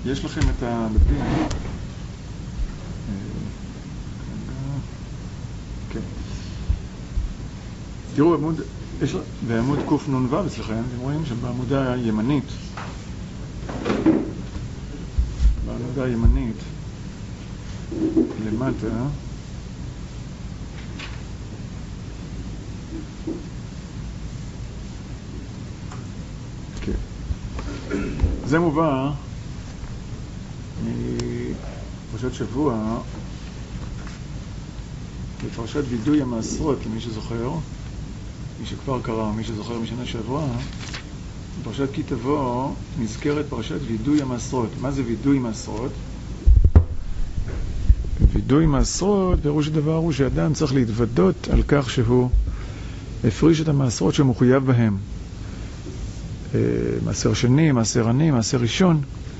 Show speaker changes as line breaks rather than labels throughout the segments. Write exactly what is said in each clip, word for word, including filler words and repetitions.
יש לכם את הדפים. כן. תראו, עמוד, יש, בעמוד קוף נון וו אצלכם, אתם רואים שבעמודה הימנית, בעמודה הימנית, למטה, כן. זה מובא מפרשת שבוע לפרשת וידוי המעשרות, למי שזוכר, מי שכבר קרא, מי שזוכר משנה שעברה, בפרשת כי תבוא נזכרת פרשת וידוי המעשרות. מה זה וידוי מעשרות? וידוי מעשרות, פירוש הדבר הוא שאדם צריך להתוודות על כך שהוא הפריש את המעשרות שמחויב בהם. מעשר שני, מעשר עני, מעשר ראשון.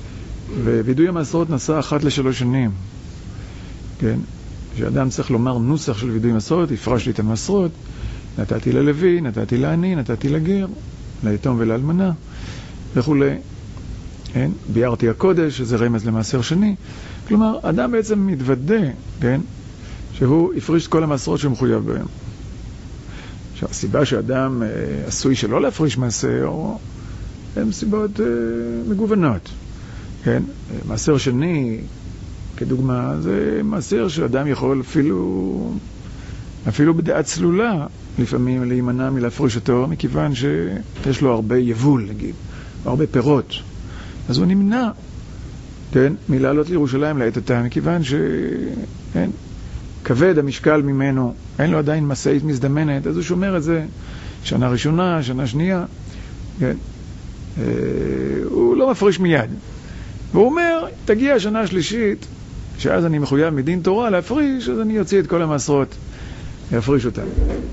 ווידוי המעשרות נעשה אחת לשלוש שנים. כן? שאדם צריך לומר נוסח של וידוי מעשרות, הפרש לי את המעשרות, נתתי ללוי, נתתי לעני, נתתי לגר, ליתום ולאלמנה, וכו'. כן? ביארתי הקודש, שזה רמז למעשר שני. כלומר, אדם בעצם מתוודה, כן? שהוא הפריש את כל המעשרות שמחויב בהם. עכשיו, הסיבה שאדם אה, עשוי שלא להפריש מעשר, הן סיבות אה, מגוונות. כן? מעשר שני, כדוגמה, זה מעשר שאדם יכול אפילו, אפילו בדעה צלולה, לפעמים להימנע מלהפריש אותו, מכיוון שיש לו הרבה יבול, נגיד, הרבה פירות. אז הוא נמנע, כן? מלעלות לירושלים לעת עתה, מכיוון ש... כן? כבד המשקל ממנו, אין לו עדיין מסעית מזדמנת, אז הוא שומר את זה שנה ראשונה, שנה שנייה, כן? אה, הוא לא מפריש מיד. והוא אומר, תגיע השנה השלישית, שאז אני מחויב מדין תורה להפריש, אז אני אוציא את כל המעשרות, להפריש אותם.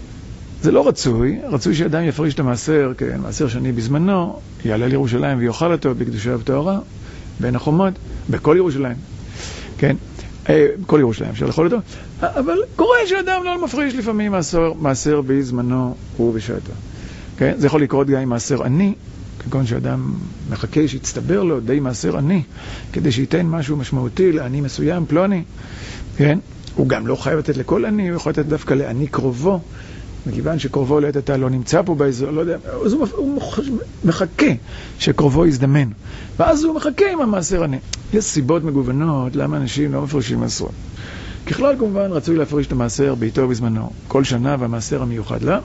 זה לא רצוי, רצוי שאדם יפריש את המעשר, כן, מעשר שני בזמנו, יעלה לירושלים ויאכל אותו בקדושה ובטהרה, בין החומות, בכל ירושלים, כן, בכל ירושלים אפשר לאכול אותו, אבל קורה שאדם לא מפריש לפעמים מעשר, מעשר בזמנו ובשעתו, כן, זה יכול לקרות גם עם מעשר עני, כגון שאדם מחכה שיצטבר לו די מעשר עני, כדי שייתן משהו משמעותי לעני מסוים, פלוני, כן, הוא גם לא חייב לתת לכל עני, הוא יכול לתת דווקא לעני קרובו, מכיוון שקרובו לעת עתה לא נמצא פה באזור, לא יודע, אז הוא, הוא מחכה שקרובו יזדמן, ואז הוא מחכה עם המעשר עני. יש סיבות מגוונות למה אנשים לא מפרישים מעשרות. ככלל כמובן רצוי להפריש את המעשר בעיתו בזמנו, כל שנה והמעשר המיוחד לה,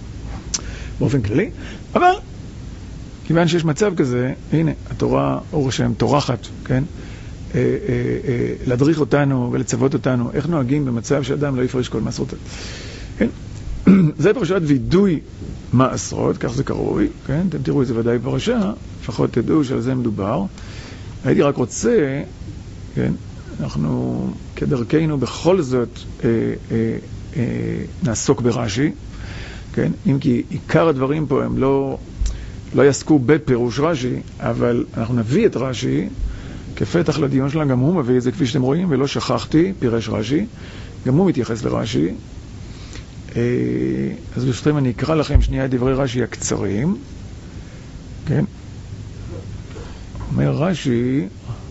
באופן כללי, אבל כיוון שיש מצב כזה, הנה, התורה, אור השם, תורחת, כן? אה, אה, אה, להדריך אותנו ולצוות אותנו, איך נוהגים במצב שאדם לא יפריש כל מעשרות. כן? זה פרשת וידוי מעשרות, כך זה קרוי, כן? אתם תראו את זה ודאי בפרשה, לפחות תדעו שעל זה מדובר. הייתי רק רוצה, כן? אנחנו כדרכנו בכל זאת אה, אה, אה, נעסוק ברש"י, כן? אם כי עיקר הדברים פה הם לא... לא יעסקו בפירוש רש"י, אבל אנחנו נביא את רש"י כפתח לדיון שלה, גם הוא מביא את זה כפי שאתם רואים, ולא שכחתי, פירש רש"י, גם הוא מתייחס לרש"י. אז ברשותכם אני אקרא לכם שנייה את דברי רש"י הקצרים, כן? אומר רש"י,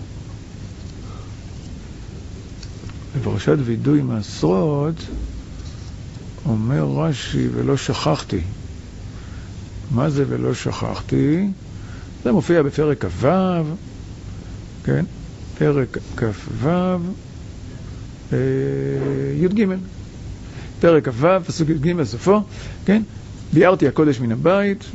בפרשת וידוי מעשרות, אומר רש"י, ולא שכחתי. מה זה ולא שכחתי? זה מופיע בפרק כ"ו, כן? פרק כ"ו, אה, י"ג. פרק כ"ו, פסוק י"ג בסופו, כן? ביארתי הקודש מן הבית,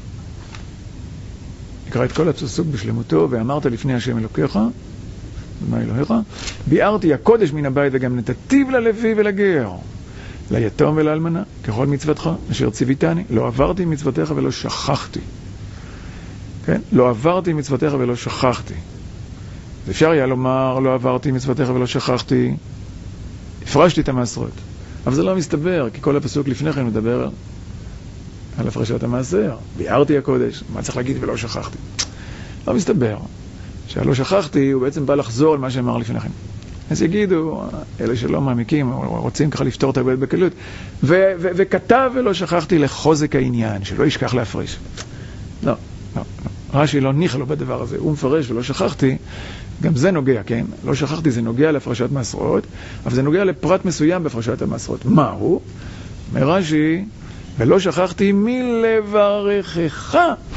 נקרא את כל הפסוק בשלמותו, ואמרת לפני השם אלוקיך, ומה אלוהיך? ביארתי הקודש מן הבית וגם נתתיו ללוי ולגר. ליתום ולאלמנה, ככל מצוותך, אשר ציוויתני, לא עברתי מצוותיך ולא שכחתי. כן? לא עברתי מצוותיך ולא שכחתי. אפשר היה לומר, לא עברתי מצוותיך ולא שכחתי, הפרשתי את המעשרות. אבל זה לא מסתבר, כי כל הפסוק לפני כן מדבר על הפרשת המעשר. ביארתי הקודש, מה צריך להגיד ולא שכחתי? לא מסתבר. שהלא שכחתי, הוא בעצם בא לחזור על מה שאמר לפני כן. אז יגידו, אלה שלא מעמיקים, רוצים ככה לפתור את הבעיות בקלות, ו- ו- וכתב ולא שכחתי לחוזק העניין, שלא ישכח להפריש. לא, לא, לא. רש"י לא ניחא לו בדבר הזה, הוא מפרש ולא שכחתי, גם זה נוגע, כן? לא שכחתי, זה נוגע להפרשת מעשרות, אבל זה נוגע לפרט מסוים בהפרשת המעשרות. מה הוא? אומר רש"י, ולא שכחתי מלברכך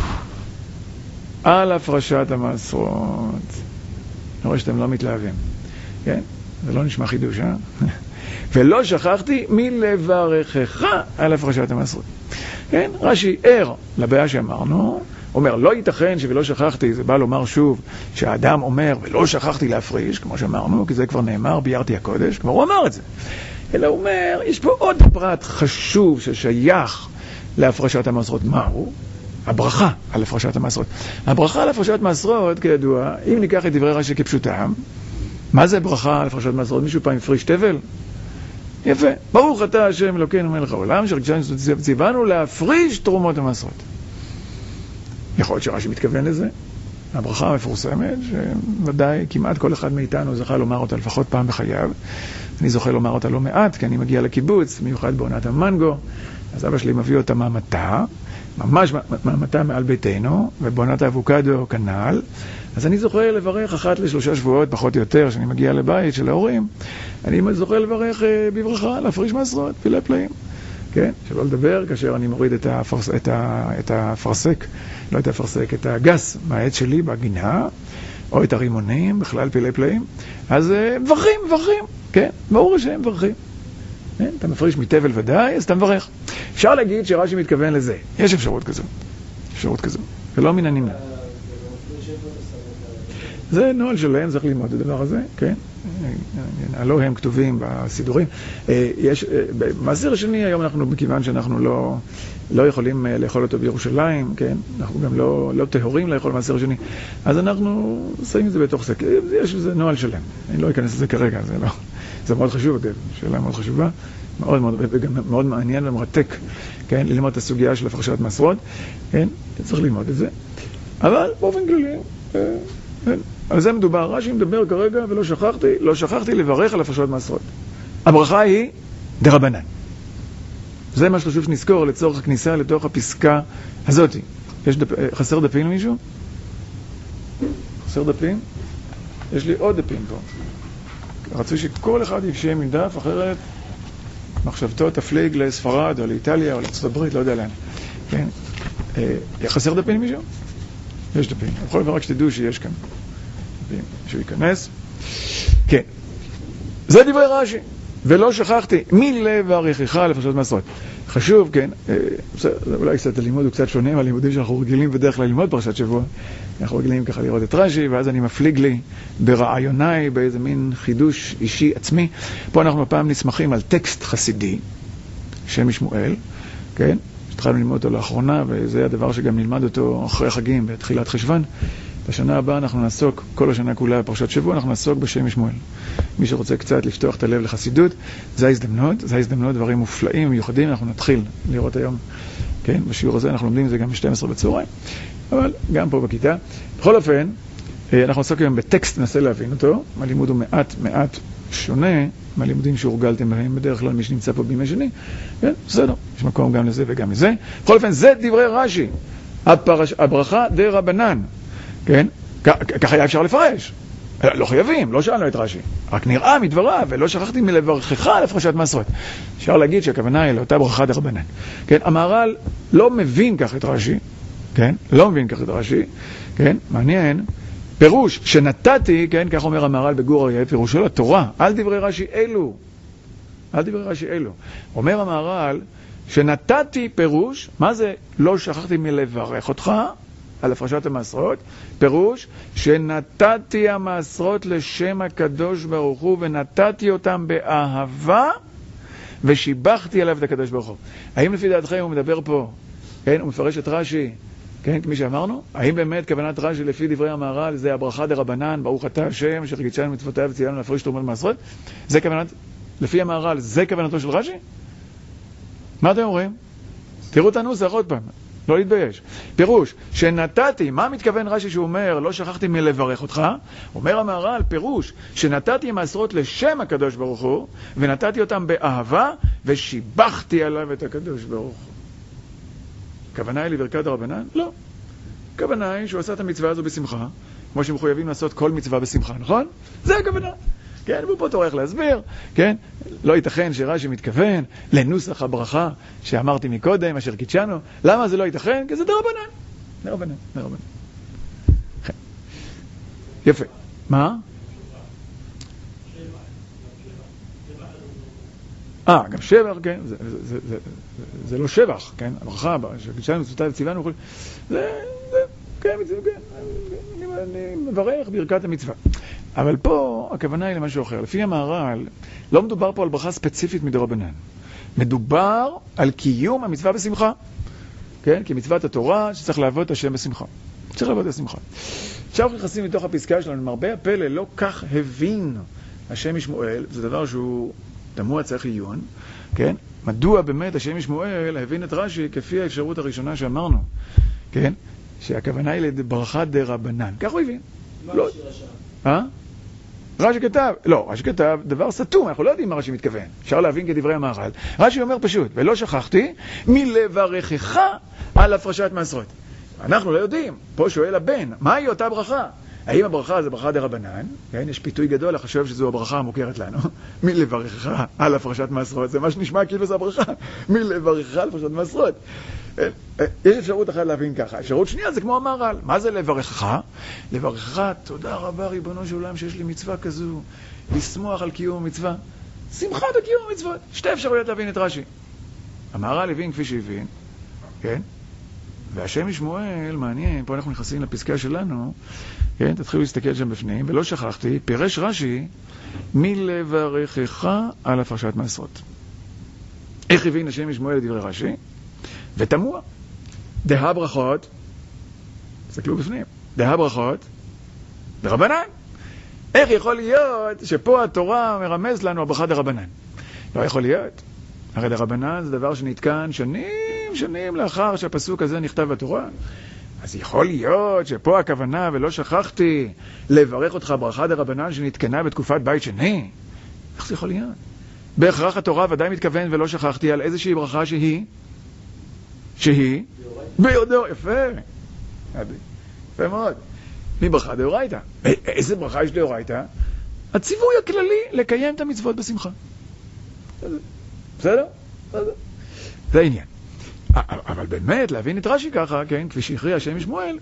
על הפרשת המעשרות. אני רואה שאתם לא מתלהבים, כן? זה לא נשמע חידוש, אה? ולא שכחתי מלברכך על הפרשת המעשרות. כן? רש"י ער לבעיה שאמרנו, אומר, לא ייתכן שבלא שכחתי, זה בא לומר שוב, שהאדם אומר, ולא שכחתי להפריש, כמו שאמרנו, כי זה כבר נאמר, ביארתי הקודש, כבר הוא אמר את זה. אלא הוא אומר, יש פה עוד פרט חשוב ששייך להפרשת המעשרות. מהו? הברכה על הפרשת המעשרות. הברכה על הפרשת מעשרות, כידוע, אם ניקח את דברי רש"י כפשוטם, מה זה ברכה על הפרשת מעשרות? מישהו פעם הפריש תבל? יפה. ברוך אתה השם אלוקינו מלך העולם, שציוונו להפריש תרומות המעשרות. יכול להיות שרש"י מתכוון לזה. הברכה המפורסמת, שוודאי כמעט כל אחד מאיתנו זכה לומר אותה לפחות פעם בחייו. אני זוכה לומר אותה לא מעט, כי אני מגיע לקיבוץ, מיוחד בעונת המנגו, אז אבא שלי מביא אותה מהמטה, ממש מהמטה מעל ביתנו, ובעונת האבוקדו כנ"ל. אז אני זוכה לברך אחת לשלושה שבועות, פחות או יותר, שאני מגיע לבית של ההורים, אני זוכה לברך בברכה, להפריש מעשרות, פילי פלאים. כן? שלא לדבר, כאשר אני מוריד את, הפרס, את, ה, את הפרסק, לא את הפרסק, את הגס מהעץ שלי בגינה, או את הרימונים, בכלל פילי פלאים, אז מברכים, מברכים, כן? ברור השם, מברכים. כן? אתה מפריש מתבל ודאי, אז אתה מברך. אפשר להגיד שרש"י מתכוון לזה. יש אפשרות כזו. אפשרות כזו. ולא מן הנמנע. זה נוהל שלהם, צריך ללמוד את הדבר הזה, כן? הלא הם כתובים בסידורים. יש, במעשר השני היום אנחנו, מכיוון שאנחנו לא, לא יכולים לאכול אותו בירושלים, כן? אנחנו גם לא, לא טהורים לאכול מעשר השני, אז אנחנו שמים את זה בתוך זה. יש איזה נוהל שלהם. אני לא אכנס לזה כרגע, זה לא, זה מאוד חשוב, אגב, שאלה מאוד חשובה, מאוד מאוד, וגם מאוד מעניין ומרתק, כן? ללמוד את הסוגיה של הפרשת מעשרות, כן? צריך ללמוד את זה. אבל באופן כללי, כן? על זה מדובר, רש"י מדבר כרגע, ולא שכחתי, לא שכחתי לברך על הפרשת מעשרות. הברכה היא דרבנן. זה מה שחשוב שנזכור לצורך הכניסה לתוך הפסקה הזאת. יש דפ... חסר דפים למישהו? חסר דפים? יש לי עוד דפים פה. רצוי שכל אחד יפשע מדף, אחרת מחשבתו תפליג לספרד או לאיטליה או לארצות הברית, לא יודע לאן. כן? חסר דפים למישהו? יש דפים. בכל דבר רק שתדעו שיש כאן. שהוא ייכנס. כן. זה דברי רש"י. ולא שכחתי, מלברכך על הפרשת מעשרות. חשוב, כן, זה אולי קצת הלימוד הוא קצת שונה מהלימודים שאנחנו רגילים בדרך כלל ללמוד פרשת שבוע. אנחנו רגילים ככה לראות את רש"י, ואז אני מפליג לי ברעיוניי, באיזה מין חידוש אישי עצמי. פה אנחנו הפעם נסמכים על טקסט חסידי, שם שמואל, כן? התחלנו ללמוד אותו לאחרונה, וזה הדבר שגם נלמד אותו אחרי החגים, בתחילת חשוון. בשנה הבאה אנחנו נעסוק, כל השנה כולה בפרשת שבוע, אנחנו נעסוק בשם שמואל. מי שרוצה קצת לפתוח את הלב לחסידות, זה ההזדמנות, זה ההזדמנות, דברים מופלאים, מיוחדים, אנחנו נתחיל לראות היום, כן, בשיעור הזה, אנחנו לומדים את זה גם ב-שתים עשרה בצהריים, אבל גם פה בכיתה. בכל אופן, אנחנו נעסוק היום בטקסט, ננסה להבין אותו, הלימוד הוא מעט מעט שונה, מהלימודים שהורגלתם בהם, בדרך כלל מי שנמצא פה בימי שני, כן, בסדר, יש מקום גם לזה וגם לזה. בכל אופן, זה דברי רש"י, הפרש... הברכה די רבנן, כן? ככה היה אפשר לפרש. לא חייבים, לא שאלנו את רש"י. רק נראה מדבריו, ולא שכחתי מלברכך על הפרשת מעשרות. אפשר להגיד שהכוונה היא לאותה ברכה די רבנן. כן? המהר"ל לא מבין כך את רש"י, כן? לא מבין כך את רש"י, כן? מעניין. פירוש שנתתי, כן? כך אומר המהר"ל בגור אריה, פירוש של התורה, על דברי רש"י אלו. על דברי רש"י אלו. אומר המהר"ל, שנתתי פירוש, מה זה לא שכחתי מלברך אותך? על הפרשת המעשרות, פירוש שנתתי המעשרות לשם הקדוש ברוך הוא, ונתתי אותם באהבה, ושיבחתי עליו את הקדוש ברוך הוא. האם לפי דעתכם הוא מדבר פה, כן, הוא מפרש את רש"י, כן, כמי שאמרנו? האם באמת כוונת רש"י לפי דברי המהר"ל זה הברכה דה רבנן, ברוך אתה השם, אשר קידשנו מצוותיו וציינו להפריש תרומות מעשרות? זה כוונת, לפי המהר"ל, זה כוונתו של רש"י? מה אתם אומרים? תראו את הנוסח עוד פעם. לא להתבייש. פירוש, שנתתי, מה מתכוון רש"י שהוא אומר, לא שכחתי מלברך אותך? אומר המהר"ל, פירוש, שנתתי מעשרות לשם הקדוש ברוך הוא, ונתתי אותם באהבה, ושיבחתי עליו את הקדוש ברוך הוא. הכוונה היא לברכת הרבנן? לא. הכוונה היא שהוא עשה את המצווה הזו בשמחה, כמו שמחויבים לעשות כל מצווה בשמחה, נכון? זה הכוונה. כן, והוא פה טורח להסביר, כן? לא ייתכן שרש"י מתכוון לנוסח הברכה שאמרתי מקודם, אשר קידשנו. למה זה לא ייתכן? כי זה דרבנן. דרבנן, דרבנן. יפה. מה? אה, גם שבח, כן, זה, זה, זה, זה, זה לא שבח, כן, הברכה, שקידשנו מצוותיו וציוונו, זה, זה, כן, זה, כן, אני, אני מברך ברכת המצווה. אבל פה הכוונה היא למשהו אחר. לפי המהר"ל, לא מדובר פה על ברכה ספציפית מדרבנן. מדובר על קיום המצווה בשמחה. כן? כי מצוות התורה שצריך לעבוד את השם בשמחה. צריך לעבוד את השמחה. עכשיו אנחנו נכנסים מתוך הפסקה שלנו, מרבה הפלא לא כך הבין השם משמואל, זה דבר שהוא תמוה, צריך עיון, כן? מדוע באמת השם משמואל הבין את רש"י כפי האפשרות הראשונה שאמרנו, כן? שהכוונה היא לברכה דרבנן. כך הוא הבין.
מה
לא...
רש"י רשם?
אה? רש"י כתב, לא, רש"י כתב דבר סתום, אנחנו לא יודעים מה רש"י מתכוון. אפשר להבין כדברי המהר"ל. רש"י אומר פשוט, ולא שכחתי מלברכך על הפרשת מעשרות. אנחנו לא יודעים. פה שואל הבן, מהי אותה ברכה? האם הברכה זה ברכה דרבנן? כן, יש פיתוי גדול לחשוב שזו הברכה המוכרת לנו. מלברכך על הפרשת מעשרות. זה מה שנשמע כאילו זה הברכה. מלברכך על הפרשת מעשרות. יש אפשרות אחת להבין ככה. אפשרות שנייה זה כמו המהר"ל. מה זה לברכך? לברכך, תודה רבה ריבונו של עולם שיש לי מצווה כזו, לשמוח על קיום המצווה. שמחת הקיום המצוות. שתי אפשרויות להבין את רש"י. המהר"ל הבין כפי שהבין, כן? והשם משמואל, מעניין, פה אנחנו נכנסים לפסקה שלנו, כן? תתחילו להסתכל שם בפנים, ולא שכחתי, פירש רש"י, מלברכך על הפרשת מעשרות. איך הבין השם משמואל לדברי רש"י? ותמוה. דה ברכות, תסתכלו בפנים, דה ברכות, דרבנן. איך יכול להיות שפה התורה מרמז לנו הברכה דרבנן? לא יכול להיות. הרי דרבנן זה דבר שנתקן שנים, שנים לאחר שהפסוק הזה נכתב בתורה. אז יכול להיות שפה הכוונה, ולא שכחתי לברך אותך ברכה דרבנן שנתקנה בתקופת בית שני. איך זה יכול להיות? בהכרח התורה ודאי מתכוון ולא שכחתי על איזושהי ברכה שהיא שהיא ביודו, יפה יפה מאוד, מברכה דאורייתא. איזה ברכה יש דאורייתא? הציווי הכללי לקיים את המצוות בשמחה. בסדר? זה העניין. אבל באמת להבין את רש"י ככה, כן, כפי שהכריע השם משמואל,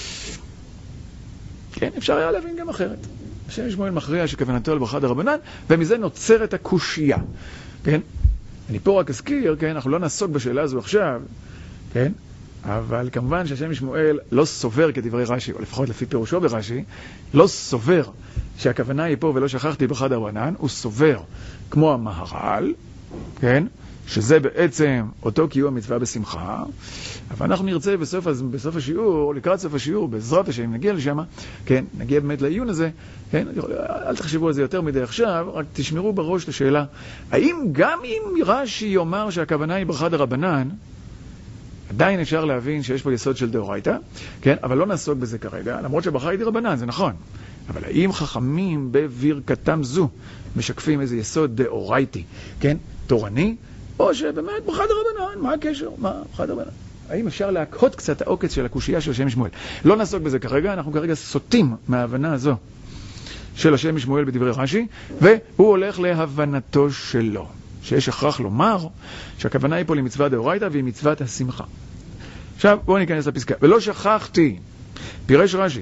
כן, אפשר היה להבין גם אחרת. השם משמואל מכריע שכוונתו על ברכה דרבנן, ומזה נוצרת הקושיה, כן? אני פה רק אזכיר, כן, אנחנו לא נעסוק בשאלה הזו עכשיו, כן? אבל כמובן שהשם משמואל לא סובר כדברי רש"י, או לפחות לפי פירושו ברש"י, לא סובר שהכוונה היא פה ולא שכחתי ברכה דרבנן, הוא סובר כמו המהר"ל, כן? שזה בעצם אותו קיום המצווה בשמחה, אבל אנחנו נרצה בסוף, בסוף השיעור, לקראת סוף השיעור, בעזרת השם, נגיע לשם, כן, נגיע באמת לעיון הזה, כן, אל תחשבו על זה יותר מדי עכשיו, רק תשמרו בראש את השאלה, האם גם אם רש"י יאמר שהכוונה היא ברכה דרבנן, עדיין אפשר להבין שיש פה יסוד של דאורייתא, כן, אבל לא נעסוק בזה כרגע, למרות שהברכה היא דרבנן, זה נכון, אבל האם חכמים בברכתם זו משקפים איזה יסוד דאורייתי, כן, תורני, או שבאמת ברכה דרבנן, מה הקשר? מה ברכה דרבנן? האם אפשר להקהות קצת העוקץ של הקושייה של השם משמואל? לא נעסוק בזה כרגע, אנחנו כרגע סוטים מההבנה הזו של השם משמואל בדברי רש"י, והוא הולך להבנתו שלו, שיש הכרח לומר שהכוונה היא פה למצווה דאורייתא והיא מצוות השמחה. עכשיו בואו ניכנס לפסקה. ולא שכחתי, פירש רש"י,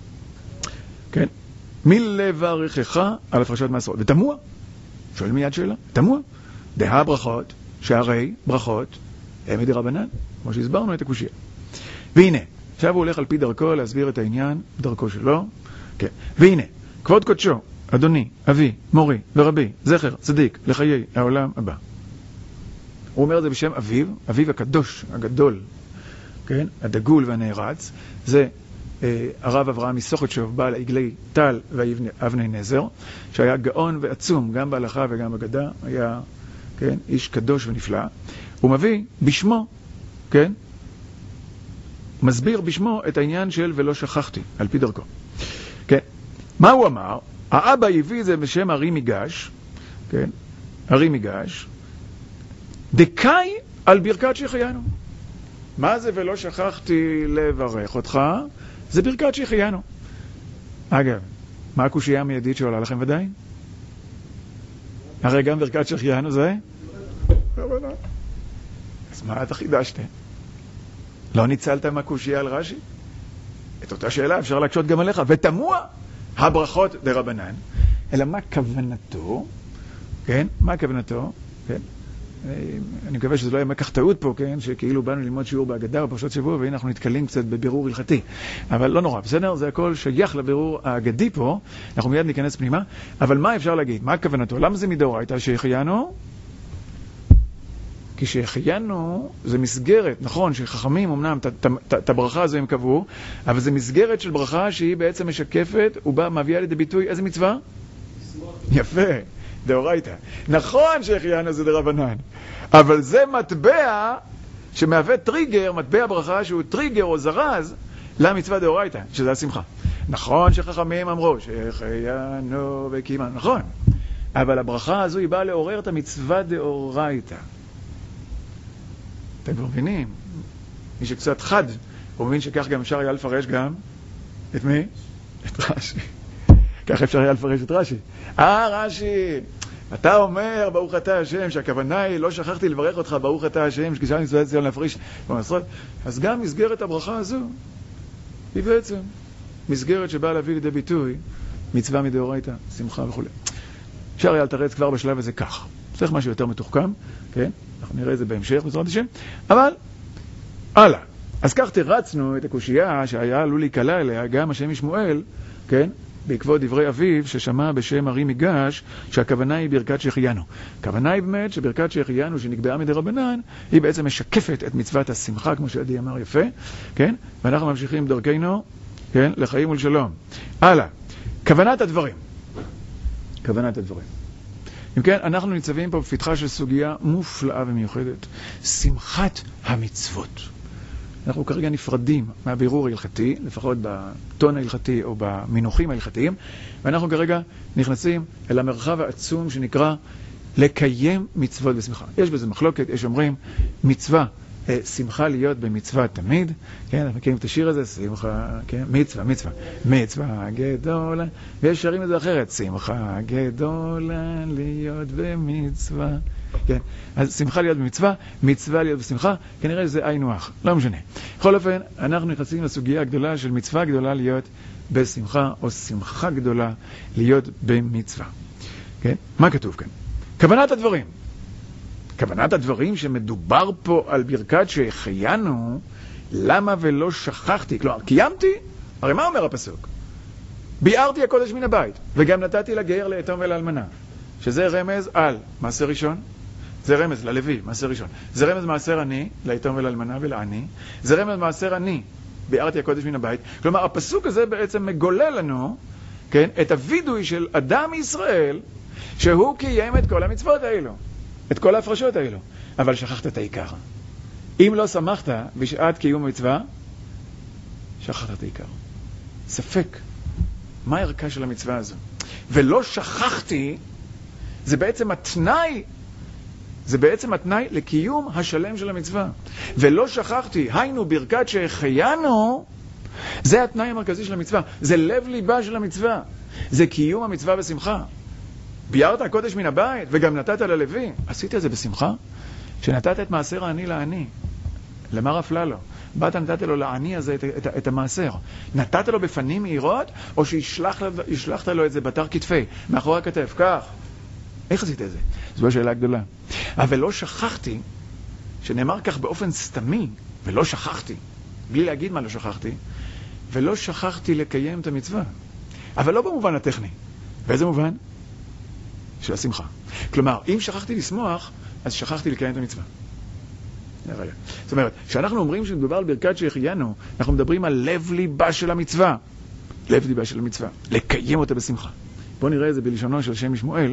כן, מלברכך על הפרשת מעשרות. ותמוה, שואל מיד שאלה, תמוה. דה ברכות, שהרי ברכות הם מדרבנן, כמו שהסברנו את הקושיה. והנה, עכשיו הוא הולך על פי דרכו להסביר את העניין, דרכו שלו. כן. והנה, כבוד קודשו, אדוני, אבי, מורי ורבי, זכר, צדיק, לחיי העולם הבא. הוא אומר את זה בשם אביו, אביו הקדוש, הגדול, כן? הדגול והנערץ, זה אה, הרב אברהם מסוכתשוב, בעל עגלי טל ואבני נזר, שהיה גאון ועצום, גם בהלכה וגם בגדה, היה, כן, איש קדוש ונפלא. הוא מביא בשמו, כן, מסביר בשמו את העניין של ולא שכחתי, על פי דרכו. כן, מה הוא אמר? האבא הביא זה בשם הרי מיגש, כן, הרי מיגש, דקאי על ברכת שהחיינו. מה זה ולא שכחתי לברך אותך? זה ברכת שהחיינו. אגב, מה הקושייה המיידית שעולה לכם ודאי? הרי גם ברכת שהחיינו זה? אז מה אתה חידשת? לא ניצלת מהקושייה על רש"י? את אותה שאלה אפשר להקשות גם עליך, ותמוע הברכות דרבנן. אלא מה כוונתו? כן? מה כוונתו? כן? אני מקווה שזה לא יהיה מקח טעות פה, כן? שכאילו באנו ללמוד שיעור בהגדה או פרשת שבוע, והנה אנחנו נתקלים קצת בבירור הלכתי. אבל לא נורא, בסדר? זה הכל שייך לבירור האגדי פה, אנחנו מיד ניכנס פנימה. אבל מה אפשר להגיד? מה כוונתו? למה זה מדאורייתא שהחיינו? כי שהחיינו זה מסגרת, נכון, שחכמים אמנם את הברכה הזו הם קבעו, אבל זה מסגרת של ברכה שהיא בעצם משקפת ובה מביאה לידי ביטוי איזה מצווה? יפה, דאורייתא. נכון שהחיינו זה דרבנן, אבל זה מטבע שמהווה טריגר, מטבע ברכה שהוא טריגר או זרז למצווה דאורייתא, שזה השמחה. נכון שחכמים אמרו שהחיינו וקיימנו, נכון, אבל הברכה הזו היא באה לעורר את המצווה דאורייתא. אתם כבר מבינים? מי שקצת חד, הוא מבין שכך גם אפשר היה לפרש גם את מי? את רש"י. כך אפשר היה לפרש את רש"י. אה, רש"י, אתה אומר ברוך אתה השם, שהכוונה היא לא שכחתי לברך אותך ברוך אתה השם, שכשאני מצווה ציון להפריש במסורת. אז גם מסגרת הברכה הזו היא בעצם מסגרת שבאה להביא לידי ביטוי מצווה מדאורייתא, שמחה וכו'. אפשר היה לתרץ כבר בשלב הזה כך. צריך משהו יותר מתוחכם, כן? אנחנו נראה את זה בהמשך, בעזרת השם. אבל, הלאה. אז כך תרצנו את הקושייה שהיה עלול להיקלע אליה גם השם משמואל, כן? בעקבות דברי אביו ששמע בשם ארי מיגש, שהכוונה היא ברכת שהחיינו. הכוונה היא באמת שברכת שהחיינו שנקבעה מדרבנן, היא בעצם משקפת את מצוות השמחה, כמו שעדי אמר יפה, כן? ואנחנו ממשיכים דרכנו, כן? לחיים ולשלום. הלאה. כוונת הדברים. כוונת הדברים. אם כן, אנחנו ניצבים פה בפתחה של סוגיה מופלאה ומיוחדת. שמחת המצוות. אנחנו כרגע נפרדים מהבירור ההלכתי, לפחות בטון ההלכתי או במינוחים ההלכתיים, ואנחנו כרגע נכנסים אל המרחב העצום שנקרא לקיים מצוות בשמחה. יש בזה מחלוקת, יש אומרים מצווה, שמחה להיות במצווה תמיד, כן, אנחנו מכירים את השיר הזה, שמחה, כן, מצווה, מצווה, מצווה גדולה, ויש שרים את זה אחרת, שמחה גדולה להיות במצווה, כן, אז שמחה להיות במצווה, מצווה להיות בשמחה, כנראה שזה היינו הך, לא משנה. בכל אופן, אנחנו נכנסים לסוגיה הגדולה של מצווה גדולה להיות בשמחה, או שמחה גדולה להיות במצווה. כן, מה כתוב כאן? כוונת הדברים. כוונת הדברים שמדובר פה על ברכת שהחיינו, למה ולא שכחתי? כלומר, קיימתי? הרי מה אומר הפסוק? ביארתי הקודש מן הבית, וגם נתתי לגר ליתום ולאלמנה, שזה רמז על מעשר ראשון, זה רמז ללוי, מעשר ראשון, זה רמז מעשר עני, ליתום ולאלמנה ולעני, זה רמז מעשר עני, ביארתי הקודש מן הבית. כלומר, הפסוק הזה בעצם מגולל לנו, כן, את הוידוי של אדם ישראל, שהוא קיים את כל המצוות האלו. את כל ההפרשות האלו, אבל שכחת את העיקר. אם לא שמחת בשעת קיום המצווה, שכחת את העיקר. ספק, מה הערכה של המצווה הזו? ולא שכחתי, זה בעצם התנאי, זה בעצם התנאי לקיום השלם של המצווה. ולא שכחתי, היינו ברכת שהחיינו, זה התנאי המרכזי של המצווה. זה לב ליבה של המצווה. זה קיום המצווה בשמחה. ביארת הקודש מן הבית, וגם נתת ללוי. עשית את זה בשמחה? שנתת את מעשר העני לעני. למה רפלה לו? באת נתת לו לעני הזה את, את, את המעשר. נתת לו בפנים מהירות, או שהשלחת לו את זה בתר כתפי, מאחורי הכתף, כך. איך עשית את זה? זו השאלה הגדולה. אבל לא שכחתי, שנאמר כך באופן סתמי, ולא שכחתי, בלי להגיד מה לא שכחתי, ולא שכחתי לקיים את המצווה. אבל לא במובן הטכני. באיזה מובן? של השמחה. כלומר, אם שכחתי לשמוח, אז שכחתי לקיים את המצווה. רגע. זאת אומרת, כשאנחנו אומרים שמדובר על ברכת שהחיינו, אנחנו מדברים על לב ליבה של המצווה. לב ליבה של המצווה. לקיים אותה בשמחה. בואו נראה את זה בלשונו של שם משמואל.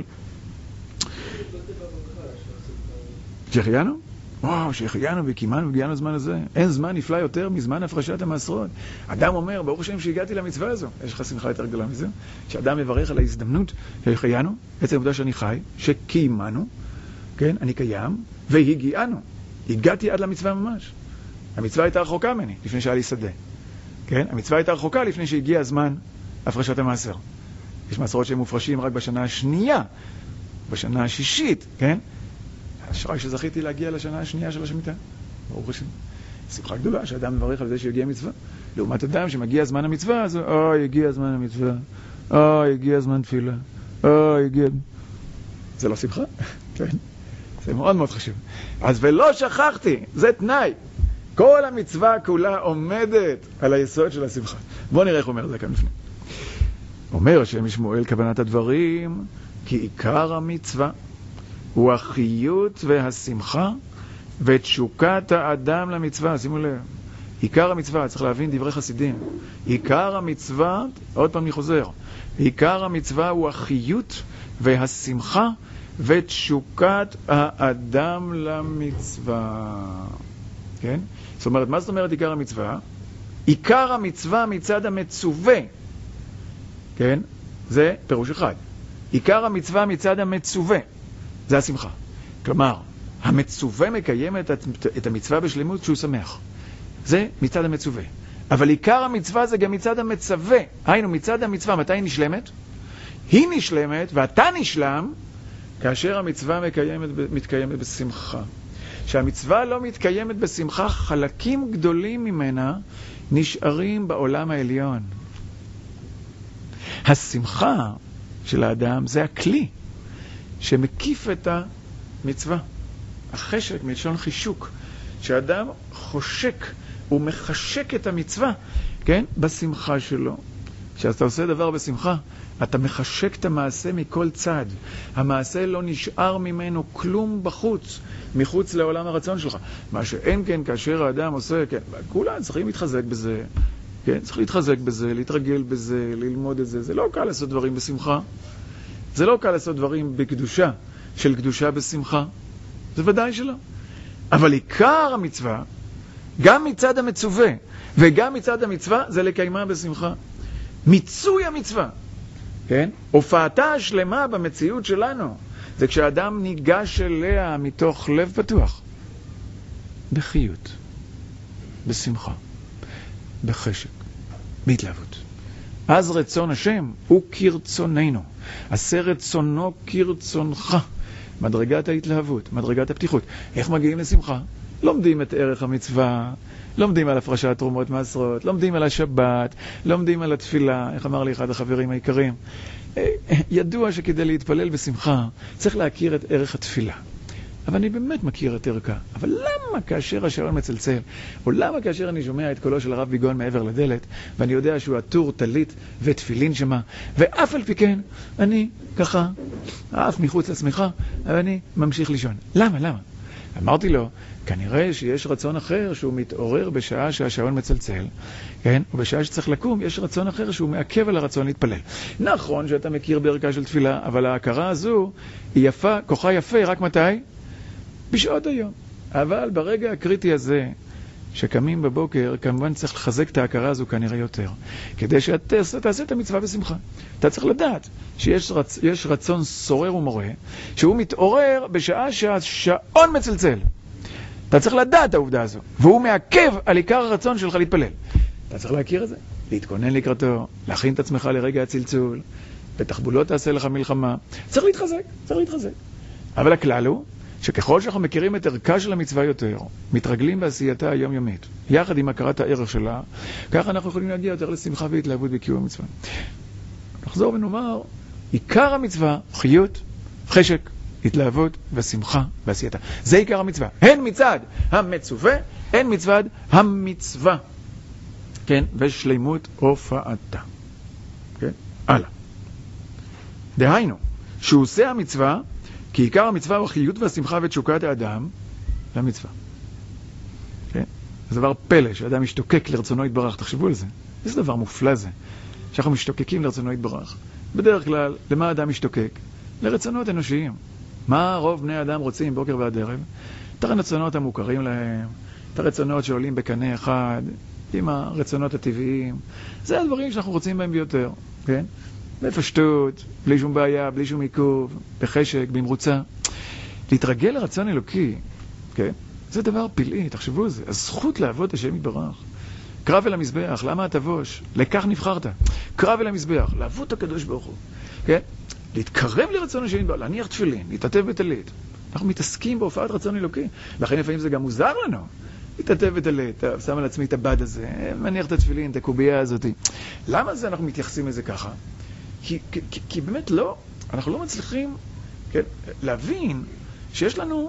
שהחיינו? וואו, שהחיינו וקיימנו והגיענו לזמן הזה. אין זמן נפלא יותר מזמן הפרשת המעשרות. אדם אומר, ברוך השם שהגעתי למצווה הזו. יש לך שמחה יותר גדולה מזה? שאדם מברך על ההזדמנות שהחיינו, עצם העובדה שאני חי, שקיימנו, כן, אני קיים, והגיענו. הגעתי עד למצווה ממש. המצווה הייתה רחוקה ממני, לפני שהיה לי שדה. כן? המצווה הייתה רחוקה לפני שהגיע הזמן הפרשת המעשר. יש מעשרות שהם מופרשים רק בשנה השנייה, בשנה השישית, כן? אשרי שזכיתי להגיע לשנה השנייה של השמיטה. ברוך השם. שמחה גדולה שאדם מברך על זה שיגיע מצווה. לעומת אדם שמגיע זמן המצווה, אז אוי, הגיע זמן המצווה. אוי, הגיע זמן תפילה. אוי, הגיע... זה לא שמחה? כן. זה מאוד מאוד חשוב. אז ולא שכחתי, זה תנאי. כל המצווה כולה עומדת על היסוד של השמחה. בואו נראה איך אומר זה כאן לפני. אומר השם משמואל כוונת הדברים, כי עיקר המצווה הוא החיות והשמחה ותשוקת האדם למצווה. שימו לב, עיקר המצווה, צריך להבין דברי חסידים, עיקר המצווה, עוד פעם אני חוזר, עיקר המצווה הוא החיות והשמחה ותשוקת האדם למצווה. כן? זאת אומרת, מה זאת אומרת עיקר המצווה? עיקר המצווה מצד המצווה, כן? זה פירוש אחד. עיקר המצווה מצד המצווה, זה השמחה. כלומר, המצווה מקיים את, את המצווה בשלמות שהוא שמח. זה מצד המצווה. אבל עיקר המצווה זה גם מצד המצווה. היינו, מצד המצווה, מתי היא נשלמת? היא נשלמת ואתה נשלם כאשר המצווה מקיימת, מתקיימת בשמחה. שהמצווה לא מתקיימת בשמחה, חלקים גדולים ממנה נשארים בעולם העליון. השמחה של האדם זה הכלי שמקיף את המצווה. החשק מלשון חישוק, שאדם חושק ומחשק את המצווה, כן? בשמחה שלו. כשאתה עושה דבר בשמחה, אתה מחשק את המעשה מכל צד. המעשה לא נשאר ממנו כלום בחוץ, מחוץ לעולם הרצון שלך. מה שאין כן כאשר האדם עושה, כן, כולם צריכים להתחזק בזה, כן? צריך להתחזק בזה, להתרגל בזה, ללמוד את זה. זה לא קל לעשות דברים בשמחה. זה לא קל לעשות דברים בקדושה, של קדושה בשמחה. זה ודאי שלא. אבל עיקר המצווה, גם מצד המצווה וגם מצד המצווה, זה לקיימה בשמחה. מיצוי המצווה, כן? הופעתה השלמה במציאות שלנו, זה כשאדם ניגש אליה מתוך לב פתוח, בחיות, בשמחה, בחשק, בהתלהבות. אז רצון השם הוא כרצוננו. עשה רצונו כרצונך. מדרגת ההתלהבות, מדרגת הפתיחות. איך מגיעים לשמחה? לומדים את ערך המצווה, לומדים על הפרשת תרומות מעשרות, לומדים על השבת, לומדים על התפילה. איך אמר לי אחד החברים העיקריים? ידוע שכדי להתפלל בשמחה צריך להכיר את ערך התפילה. אבל אני באמת מכיר את ערכה. אבל למה כאשר השעון מצלצל, או למה כאשר אני שומע את קולו של הרב ביגון מעבר לדלת, ואני יודע שהוא עטור טלית ותפילין שמה, ואף על פי כן, אני ככה, אף מחוץ לשמחה, אבל אני ממשיך לישון. למה? למה? אמרתי לו, כנראה שיש רצון אחר שהוא מתעורר בשעה שהשעון מצלצל, כן? ובשעה שצריך לקום, יש רצון אחר שהוא מעכב על הרצון להתפלל. נכון שאתה מכיר בערכה של תפילה, אבל ההכרה הזו היא יפה, כוחה יפה, רק מתי? בשעות היום. אבל ברגע הקריטי הזה, שקמים בבוקר, כמובן צריך לחזק את ההכרה הזו כנראה יותר. כדי שאתה תעשה את המצווה בשמחה. אתה צריך לדעת שיש רצ... יש רצון סורר ומורה, שהוא מתעורר בשעה שהשעון מצלצל. אתה צריך לדעת את העובדה הזו. והוא מעכב על עיקר הרצון שלך להתפלל. אתה צריך להכיר את זה. להתכונן לקראתו, להכין את עצמך לרגע הצלצול, בתחבולות תעשה לך מלחמה. צריך להתחזק, צריך להתחזק. אבל הכלל הוא, שככל שאנחנו מכירים את ערכה של המצווה יותר, מתרגלים בעשייתה היומיומית, יחד עם הכרת הערך שלה, ככה אנחנו יכולים להגיע יותר לשמחה והתלהבות בקיום המצווה. נחזור ונאמר, עיקר המצווה, חיות, חשק, התלהבות ושמחה בעשייתה. זה עיקר המצווה. הן מצד המצווה, הן מצד המצווה. כן, ושלימות הופעתה. כן, הלאה. דהיינו, שהוא עושה המצווה, כי עיקר המצווה הוא החיות והשמחה ותשוקת האדם למצווה. כן? זה דבר פלא, שאדם משתוקק לרצונו יתברך. תחשבו על זה. איזה דבר מופלא זה, שאנחנו משתוקקים לרצונו יתברך. בדרך כלל, למה האדם משתוקק? לרצונות אנושיים. מה רוב בני האדם רוצים בוקר ועד ערב? את הרצונות המוכרים להם, את הרצונות שעולים בקנה אחד, עם הרצונות הטבעיים. זה הדברים שאנחנו רוצים בהם ביותר. כן? בפשטות, בלי שום בעיה, בלי שום עיכוב, בחשק, במרוצה. להתרגל לרצון אלוקי, כן? זה דבר פלאי, תחשבו זה. הזכות לעבוד השם יתברך. קרב אל המזבח, למה תבוש? לכך נבחרת. קרב אל המזבח, לעבוד את הקדוש ברוך הוא. כן? להתקרב לרצון השם יתברך, להניח תפילין, להתעטף בטלית. אנחנו מתעסקים בהופעת רצון אלוקי. לכן לפעמים זה גם מוזר לנו. להתעטף בטלית, שם על עצמי את הבד הזה, מניח את התפילין, את הקובייה הזאת. למה זה אנחנו מתייחסים לזה ככה? כי, כי, כי, כי באמת לא, אנחנו לא מצליחים, כן, להבין שיש לנו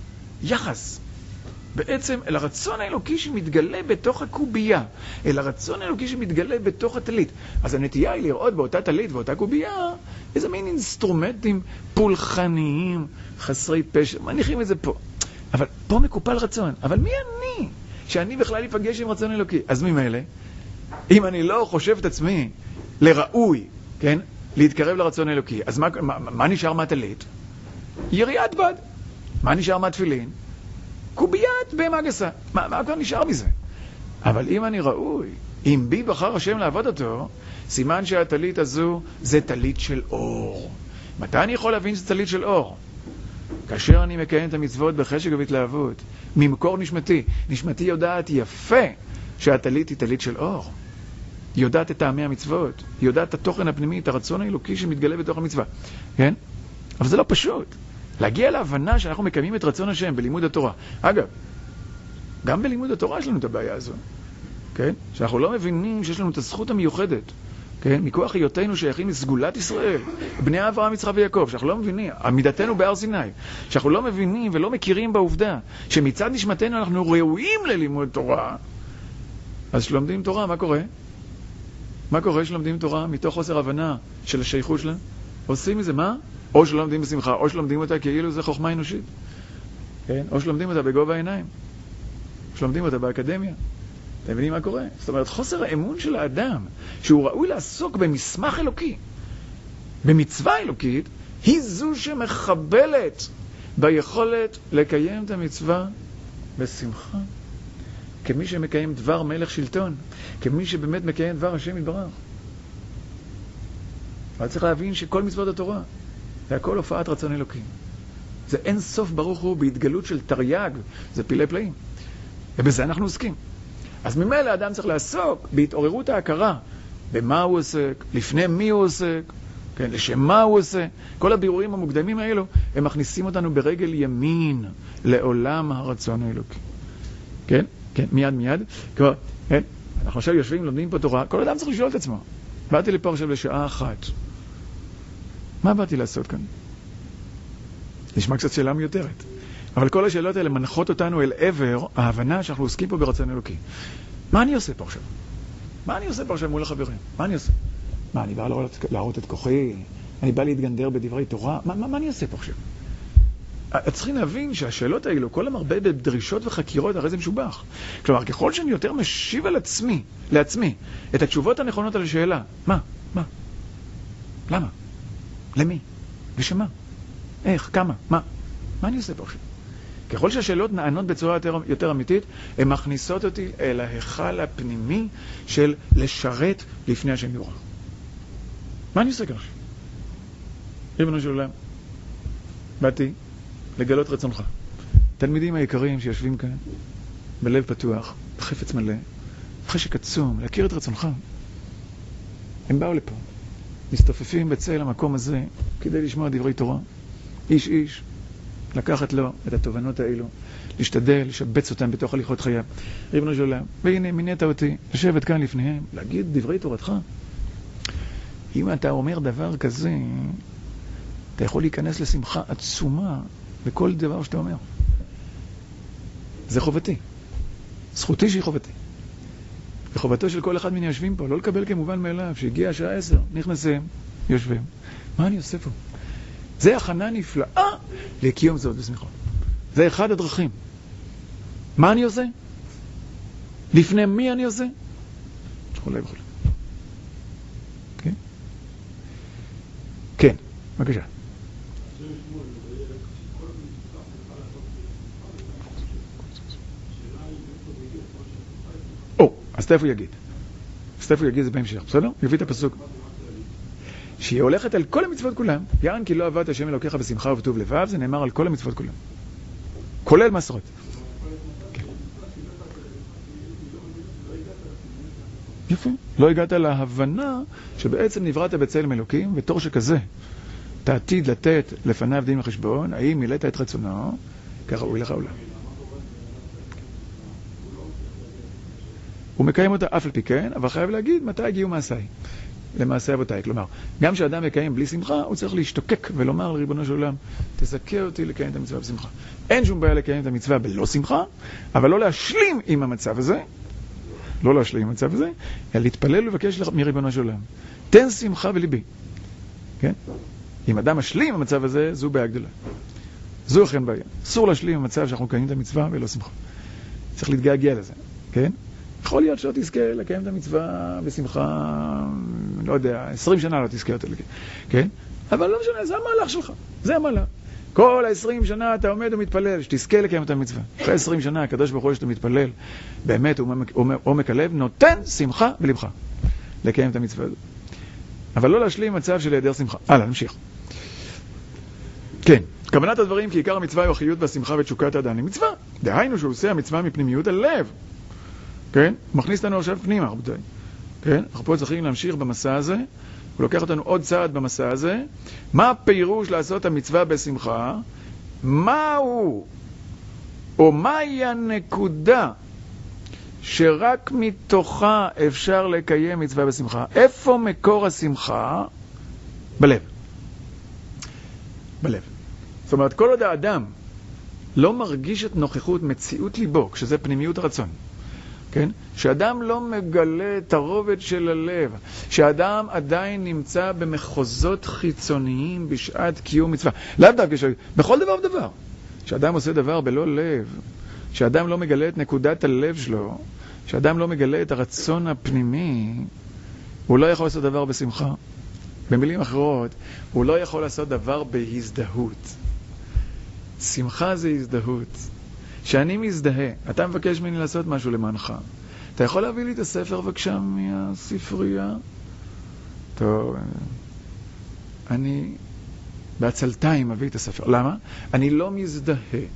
יחס בעצם אל הרצון האלוקי שמתגלה בתוך הקובייה, אל הרצון האלוקי שמתגלה בתוך הטלית. אז הנטייה היא לראות באותה טלית, באותה קובייה, איזה מין אינסטרומנטים פולחניים, חסרי פשע, מניחים את זה פה. אבל פה מקופל רצון. אבל מי אני? שאני בכלל אפגש עם רצון אלוקי. אז ממילא, אם אני לא חושב את עצמי לראוי, כן, להתקרב לרצון אלוקי, אז מה, מה, מה נשאר מהטלית? יריית בד. מה נשאר מהתפילין? קוביית בהמה גסה. מה, מה כבר נשאר מזה? אבל אם אני ראוי, אם בי בחר השם לעבוד אותו, סימן שהטלית הזו זה טלית של אור. מתי אני יכול להבין שזה טלית של אור? כאשר אני מקיים את המצוות בחשק ובהתלהבות, ממקור נשמתי. נשמתי יודעת יפה שהטלית היא טלית של אור. היא יודעת את טעמי המצוות, היא יודעת את התוכן הפנימי, את הרצון האלוקי שמתגלה בתוך המצווה. כן? אבל זה לא פשוט. להגיע להבנה שאנחנו מקיימים את רצון השם בלימוד התורה. אגב, גם בלימוד התורה יש לנו את הבעיה הזו. כן? שאנחנו לא מבינים שיש לנו את הזכות המיוחדת. כן? מכוח היותנו שייכים לסגולת ישראל, בני אברהם, יצחק ויעקב, שאנחנו לא מבינים, עמידתנו בהר סיני, שאנחנו לא מבינים ולא מכירים בעובדה, שמצד נשמתנו אנחנו ראויים ללימוד תורה. אז שלומדים תורה, מה קורה? מה קורה שלומדים תורה מתוך חוסר הבנה של השייכות שלהם? עושים מזה מה? או שלומדים בשמחה, או שלומדים אותה כאילו זה חוכמה אנושית. כן? או שלומדים אותה בגובה העיניים. שלומדים אותה באקדמיה. אתם מבינים מה קורה? זאת אומרת, חוסר האמון של האדם, שהוא ראוי לעסוק במסמך אלוקי, במצווה אלוקית, היא זו שמחבלת ביכולת לקיים את המצווה בשמחה. כמי שמקיים דבר מלך שלטון, כמי שבאמת מקיים דבר השם יתברך. אבל צריך להבין שכל מצוות התורה, זה הכל הופעת רצון אלוקי. זה אין סוף ברוך הוא בהתגלות של תרי"ג, זה פילי פלאים. ובזה אנחנו עוסקים. אז ממילא האדם צריך לעסוק בהתעוררות ההכרה, במה הוא עוסק, לפני מי הוא עוסק, כן, לשם מה הוא עושה. כל הבירורים המוקדמים האלו, הם מכניסים אותנו ברגל ימין לעולם הרצון האלוקי. כן? כן, מיד מיד. כבר, כן? אנחנו עכשיו יושבים, לומדים פה תורה, כל אדם צריך לשאול את עצמו. באתי לפה עכשיו לשעה אחת. מה באתי לעשות כאן? נשמע קצת שאלה מיותרת. אבל כל השאלות האלה מנחות אותנו אל עבר ההבנה שאנחנו עוסקים פה ברצון אלוקי. מה אני עושה פה עכשיו? מה אני עושה פה עכשיו מול החברים? מה אני עושה? מה, אני בא להראות, להראות את כוחי? אני בא להתגנדר בדברי תורה? מה, מה, מה אני עושה פה עכשיו? צריכים להבין שהשאלות האלו, כל המרבה בדרישות וחקירות, הרי זה משובח. כלומר, ככל שאני יותר משיב על עצמי, לעצמי, את התשובות הנכונות על השאלה, מה? מה? למה? למי? ושמה? איך? כמה? מה? מה אני עושה פה עכשיו? ככל שהשאלות נענות בצורה יותר, יותר אמיתית, הן מכניסות אותי אל ההיכל הפנימי של לשרת לפני השם יתברך. מה אני עושה כאן עכשיו? ריבונו של עולם, באתי לגלות רצונך. תלמידים היקרים שיושבים כאן, בלב פתוח, בחפץ מלא, בחשק עצום, להכיר את רצונך. הם באו לפה, מסתופפים בצל המקום הזה, כדי לשמוע דברי תורה. איש איש, לקחת לו את התובנות האלו, להשתדל, לשבץ אותם בתוך הליכות חייו. ריבונו של עולם, והנה מינית אותי, לשבת כאן לפניהם, להגיד דברי תורתך. אם אתה אומר דבר כזה, אתה יכול להיכנס לשמחה עצומה בכל דבר שאתה אומר. זה חובתי. זכותי שהיא חובתי. וחובתו של כל אחד מן היושבים פה, לא לקבל כמובן מאליו, שהגיע השעה עשר, נכנסים, יושבים. מה אני עושה פה? זה הכנה נפלאה לקיום זאת בשמחה. זה אחד הדרכים. מה אני עושה? לפני מי אני עושה? וכולי וכולי. כן? כן, בבקשה. או, אז תיפה יגיד. אז תיפה יגיד זה בהמשך, בסדר? יביא את הפסוק. שהיא הולכת על כל המצוות כולם. יען כי לא עבדת השם אלוקיך בשמחה ובטוב לבב, זה נאמר על כל המצוות כולם. כולל מסורת. יפה. לא הגעת להבנה שבעצם נבראת בצלם אלוקים, ותור שכזה, אתה עתיד לתת לפניו דין וחשבון, האם מילאת את רצונו, כראוי לך עולם. הוא מקיים אותה אף על פי כן, אבל חייב להגיד מתי הגיעו מעשיי. למעשה אבותיי. כלומר, גם כשאדם מקיים בלי שמחה, הוא צריך להשתוקק ולומר לריבונו של עולם, תזכה אותי לקיים את המצווה בשמחה. אין שום בעיה לקיים את המצווה בלא שמחה, אבל לא להשלים עם המצב הזה, לא להשלים עם המצב הזה, אלא להתפלל ולבקש מריבונו של עולם. תן שמחה בליבי. כן? אם אדם משלים עם המצב הזה, זו בעיה גדולה. זו אכן בעיה. אסור להשלים עם המצב שאנחנו מקיימים את המצווה ולא שמחה. צריך להתגעגע לזה. כן? יכול להיות שלא תזכה לקיים את המצווה בשמחה, לא יודע, עשרים שנה לא תזכה אותה לקיים, כן? אבל לא משנה, זה המהלך שלך, זה המהלך. כל ה-עשרים שנה אתה עומד ומתפלל, שתזכה לקיים את המצווה. אחרי עשרים שנה, הקדוש ברוך הוא שאתה מתפלל, באמת, עומק הלב, נותן שמחה בלבך לקיים את המצווה הזאת. אבל לא להשלים מצב של היעדר שמחה. הלאה, נמשיך. כן, כוונת הדברים כי עיקר המצווה הוא החיות והשמחה ותשוקת האדם למצווה. דהיינו שהוא עושה המצווה מפנימיות הלב. כן? הוא מכניס אותנו עכשיו פנימה, רבותיי. כן? אנחנו פה צריכים להמשיך במסע הזה, הוא לוקח אותנו עוד צעד במסע הזה. מה הפירוש לעשות המצווה בשמחה? מהו, או מהי הנקודה שרק מתוכה אפשר לקיים מצווה בשמחה? איפה מקור השמחה? בלב. בלב. זאת אומרת, כל עוד האדם לא מרגיש את נוכחות מציאות ליבו, כשזה פנימיות הרצון, כן? שאדם לא מגלה את הרובד של הלב, שאדם עדיין נמצא במחוזות חיצוניים בשעת קיום מצווה. לאו דווקא, בכל דבר ודבר. שאדם עושה דבר בלא לב, שאדם לא מגלה את נקודת הלב שלו, שאדם לא מגלה את הרצון הפנימי, הוא לא יכול לעשות דבר בשמחה. במילים אחרות, הוא לא יכול לעשות דבר בהזדהות. שמחה זה הזדהות. שאני מזדהה, אתה מבקש ממני לעשות משהו למענך. אתה יכול להביא לי את הספר בבקשה מהספרייה? טוב, אני בעצלתיים מביא את הספר. למה? אני לא מזדהה.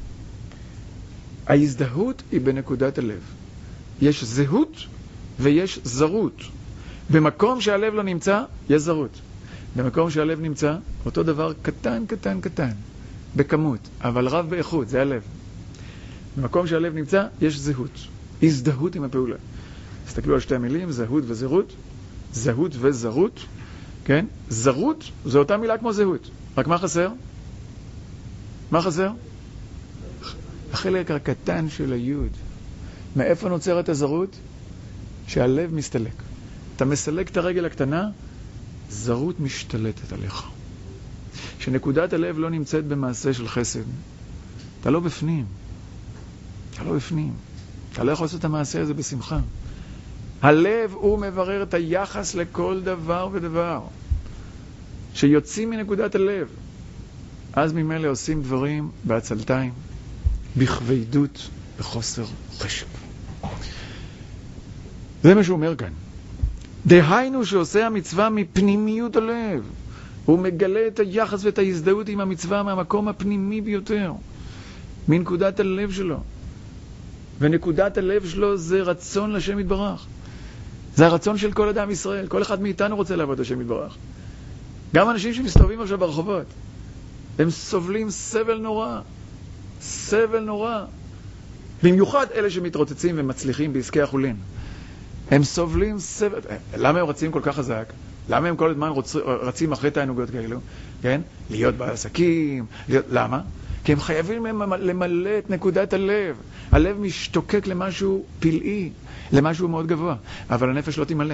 ההזדהות היא בנקודת הלב. יש זהות ויש זרות. במקום שהלב לא נמצא, יש זרות. במקום שהלב נמצא, אותו דבר קטן, קטן, קטן. בכמות, אבל רב באיכות, זה הלב. במקום שהלב נמצא, יש זהות. הזדהות עם הפעולה. תסתכלו על שתי המילים, זהות וזרות. זהות וזרות. כן? זרות זה אותה מילה כמו זהות. רק מה חסר? מה חסר? החלק הקטן של היוד. מאיפה נוצרת הזרות? שהלב מסתלק. אתה מסלק את הרגל הקטנה, זרות משתלטת עליך. שנקודת הלב לא נמצאת במעשה של חסד. אתה לא בפנים. אתה לא בפנים. אתה לא יכול לעשות את המעשה הזה בשמחה. הלב הוא מברר את היחס לכל דבר ודבר. שיוצאים מנקודת הלב. אז ממילא עושים דברים בעצלתיים, בכבדות, בחוסר חשב. זה מה שהוא אומר כאן. דהיינו שעושה המצווה מפנימיות הלב. הוא מגלה את היחס ואת ההזדהות עם המצווה מהמקום הפנימי ביותר. מנקודת הלב שלו. ונקודת הלב שלו זה רצון לשם יתברך. זה הרצון של כל אדם ישראל. כל אחד מאיתנו רוצה לעבוד לשם יתברך. גם אנשים שמסתובבים עכשיו ברחובות, הם סובלים סבל נורא. סבל נורא. במיוחד אלה שמתרוצצים ומצליחים בעסקי החולין. הם סובלים סבל. למה הם רצים כל כך חזק? למה הם כל הזמן רוצ... רצים אחרי תענוגות כאלו? כן? להיות בעסקים. להיות... למה? כי הם חייבים למלא את נקודת הלב. הלב משתוקק למשהו פלאי, למשהו מאוד גבוה. אבל הנפש לא תמלא.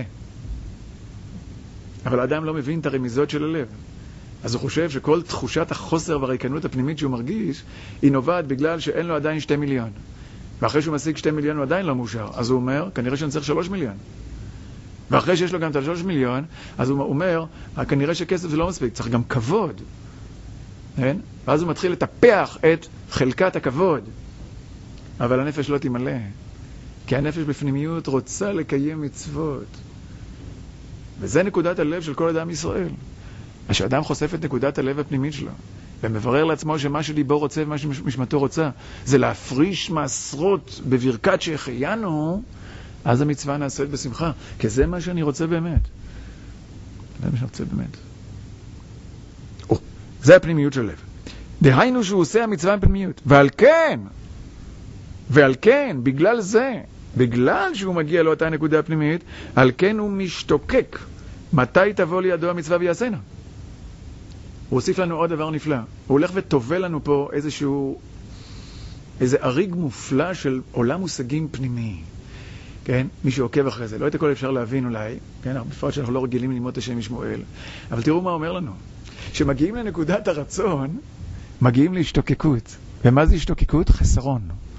אבל האדם לא מבין את הרמיזות של הלב. אז הוא חושב שכל תחושת החוסר והריקנות הפנימית שהוא מרגיש, היא נובעת בגלל שאין לו עדיין שתי מיליון. ואחרי שהוא משיג שתי מיליון הוא עדיין לא מאושר. אז הוא אומר, כנראה שאני צריך שלוש מיליון. ואחרי שיש לו גם את השלוש מיליון, אז הוא אומר, כנראה שכסף זה לא מספיק, צריך גם כבוד. כן? ואז הוא מתחיל לטפח את חלקת הכבוד. אבל הנפש לא תמלא. כי הנפש בפנימיות רוצה לקיים מצוות. וזה נקודת הלב של כל אדם ישראל. כשאדם חושף את נקודת הלב הפנימית שלו, ומברר לעצמו שמה שליבו רוצה ומה שמשמתו רוצה, זה להפריש מעשרות בברכת שהחיינו, אז המצווה נעשית בשמחה, כי זה מה שאני רוצה באמת. זה מה שאני רוצה באמת. או, זה הפנימיות של לב. דהיינו שהוא עושה המצווה בפנימיות. ועל כן, ועל כן, בגלל זה, בגלל שהוא מגיע לאותה נקודה הפנימית, על כן הוא משתוקק. מתי תבוא לידו המצווה ויעשנה? הוא הוסיף לנו עוד דבר נפלא. הוא הולך וטובל לנו פה איזשהו, איזה אריג מופלא של עולם מושגים פנימי. כן? מי שעוקב אחרי זה. לא את הכל אפשר להבין אולי, כן? בפרט שאנחנו לא רגילים ללמוד את השם משמואל. אבל תראו מה אומר לנו. שמגיעים לנקודת הרצון, מגיעים להשתוקקות. ומה זה השתוקקות? חסרון.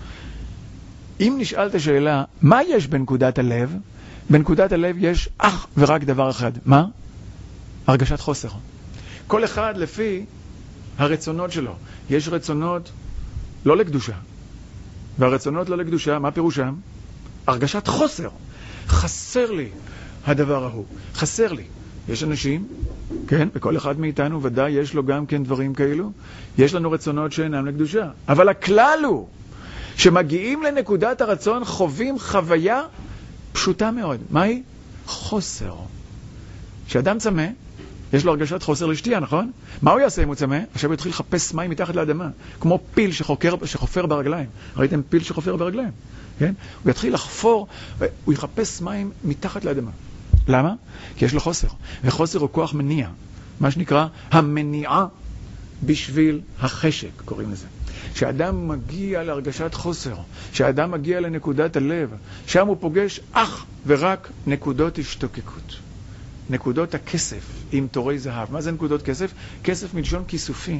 אם נשאלת השאלה, מה יש בנקודת הלב? בנקודת הלב יש אך ורק דבר אחד. מה? הרגשת חוסר. כל אחד לפי הרצונות שלו. יש רצונות לא לקדושה. והרצונות לא לקדושה, מה פירושם? הרגשת חוסר. חסר לי הדבר ההוא. חסר לי. יש אנשים, כן, וכל אחד מאיתנו ודאי יש לו גם כן דברים כאלו. יש לנו רצונות שאינם לקדושה. אבל הכלל הוא שמגיעים לנקודת הרצון חווים חוויה פשוטה מאוד. מהי? חוסר. כשאדם צמא, יש לו הרגשת חוסר לשתייה, נכון? מה הוא יעשה אם הוא צמא? עכשיו הוא יתחיל לחפש מים מתחת לאדמה, כמו פיל שחוקר, שחופר ברגליים. ראיתם פיל שחופר ברגליים? כן? הוא יתחיל לחפור, הוא יחפש מים מתחת לאדמה. למה? כי יש לו חוסר. וחוסר הוא כוח מניע. מה שנקרא המניעה בשביל החשק, קוראים לזה. כשאדם מגיע להרגשת חוסר, כשאדם מגיע לנקודת הלב, שם הוא פוגש אך ורק נקודות השתוקקות. נקודות הכסף עם תורי זהב. מה זה נקודות כסף? כסף מלשון כיסופים.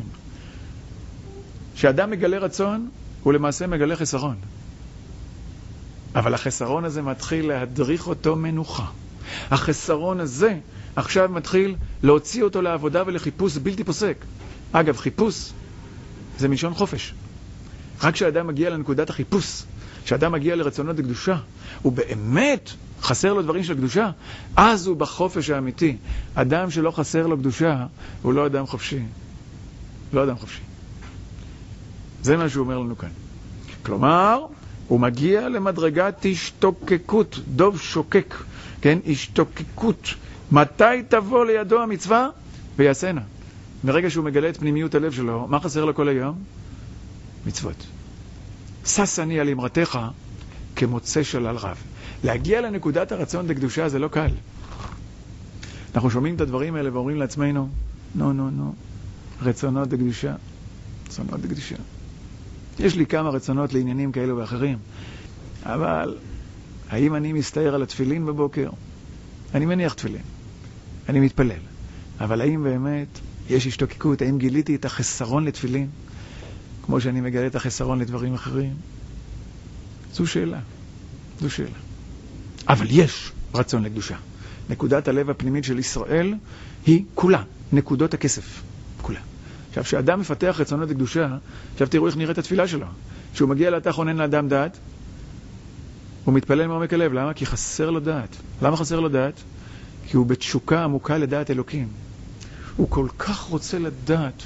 כשאדם מגלה רצון, הוא למעשה מגלה חסרון. אבל החסרון הזה מתחיל להדריך אותו מנוחה. החסרון הזה עכשיו מתחיל להוציא אותו לעבודה ולחיפוש בלתי פוסק. אגב, חיפוש זה מלשון חופש. רק כשאדם מגיע לנקודת החיפוש, כשאדם מגיע לרצונות הקדושה, הוא באמת חסר לו דברים של קדושה, אז הוא בחופש האמיתי. אדם שלא חסר לו קדושה, הוא לא אדם חופשי. לא אדם חופשי. זה מה שהוא אומר לנו כאן. כלומר, הוא מגיע למדרגת השתוקקות, דוב שוקק, כן? השתוקקות. מתי תבוא לידו המצווה? ויעשנה. מרגע שהוא מגלה את פנימיות הלב שלו, מה חסר לו כל היום? מצוות. שש אני על אמרתך כמוצא שלל רב. להגיע לנקודת הרצון לקדושה זה לא קל. אנחנו שומעים את הדברים האלה ואומרים לעצמנו, נו, נו, נו, רצונות לקדושה. רצונות לקדושה. יש לי כמה רצונות לעניינים כאלו ואחרים, אבל האם אני מסתער על התפילין בבוקר? אני מניח תפילין. אני מתפלל. אבל האם באמת יש השתוקקות? האם גיליתי את החסרון לתפילין? כמו שאני מגלה את החסרון לדברים אחרים? זו שאלה. זו שאלה. אבל יש רצון לקדושה. נקודת הלב הפנימית של ישראל היא כולה, נקודות הכסף. כולה. עכשיו, כשאדם מפתח רצונות לקדושה, עכשיו תראו איך נראית התפילה שלו. כשהוא מגיע לאתה חונן לאדם דעת, הוא מתפלל מעומק הלב. למה? כי חסר לו דעת. למה חסר לו דעת? כי הוא בתשוקה עמוקה לדעת אלוקים. הוא כל כך רוצה לדעת,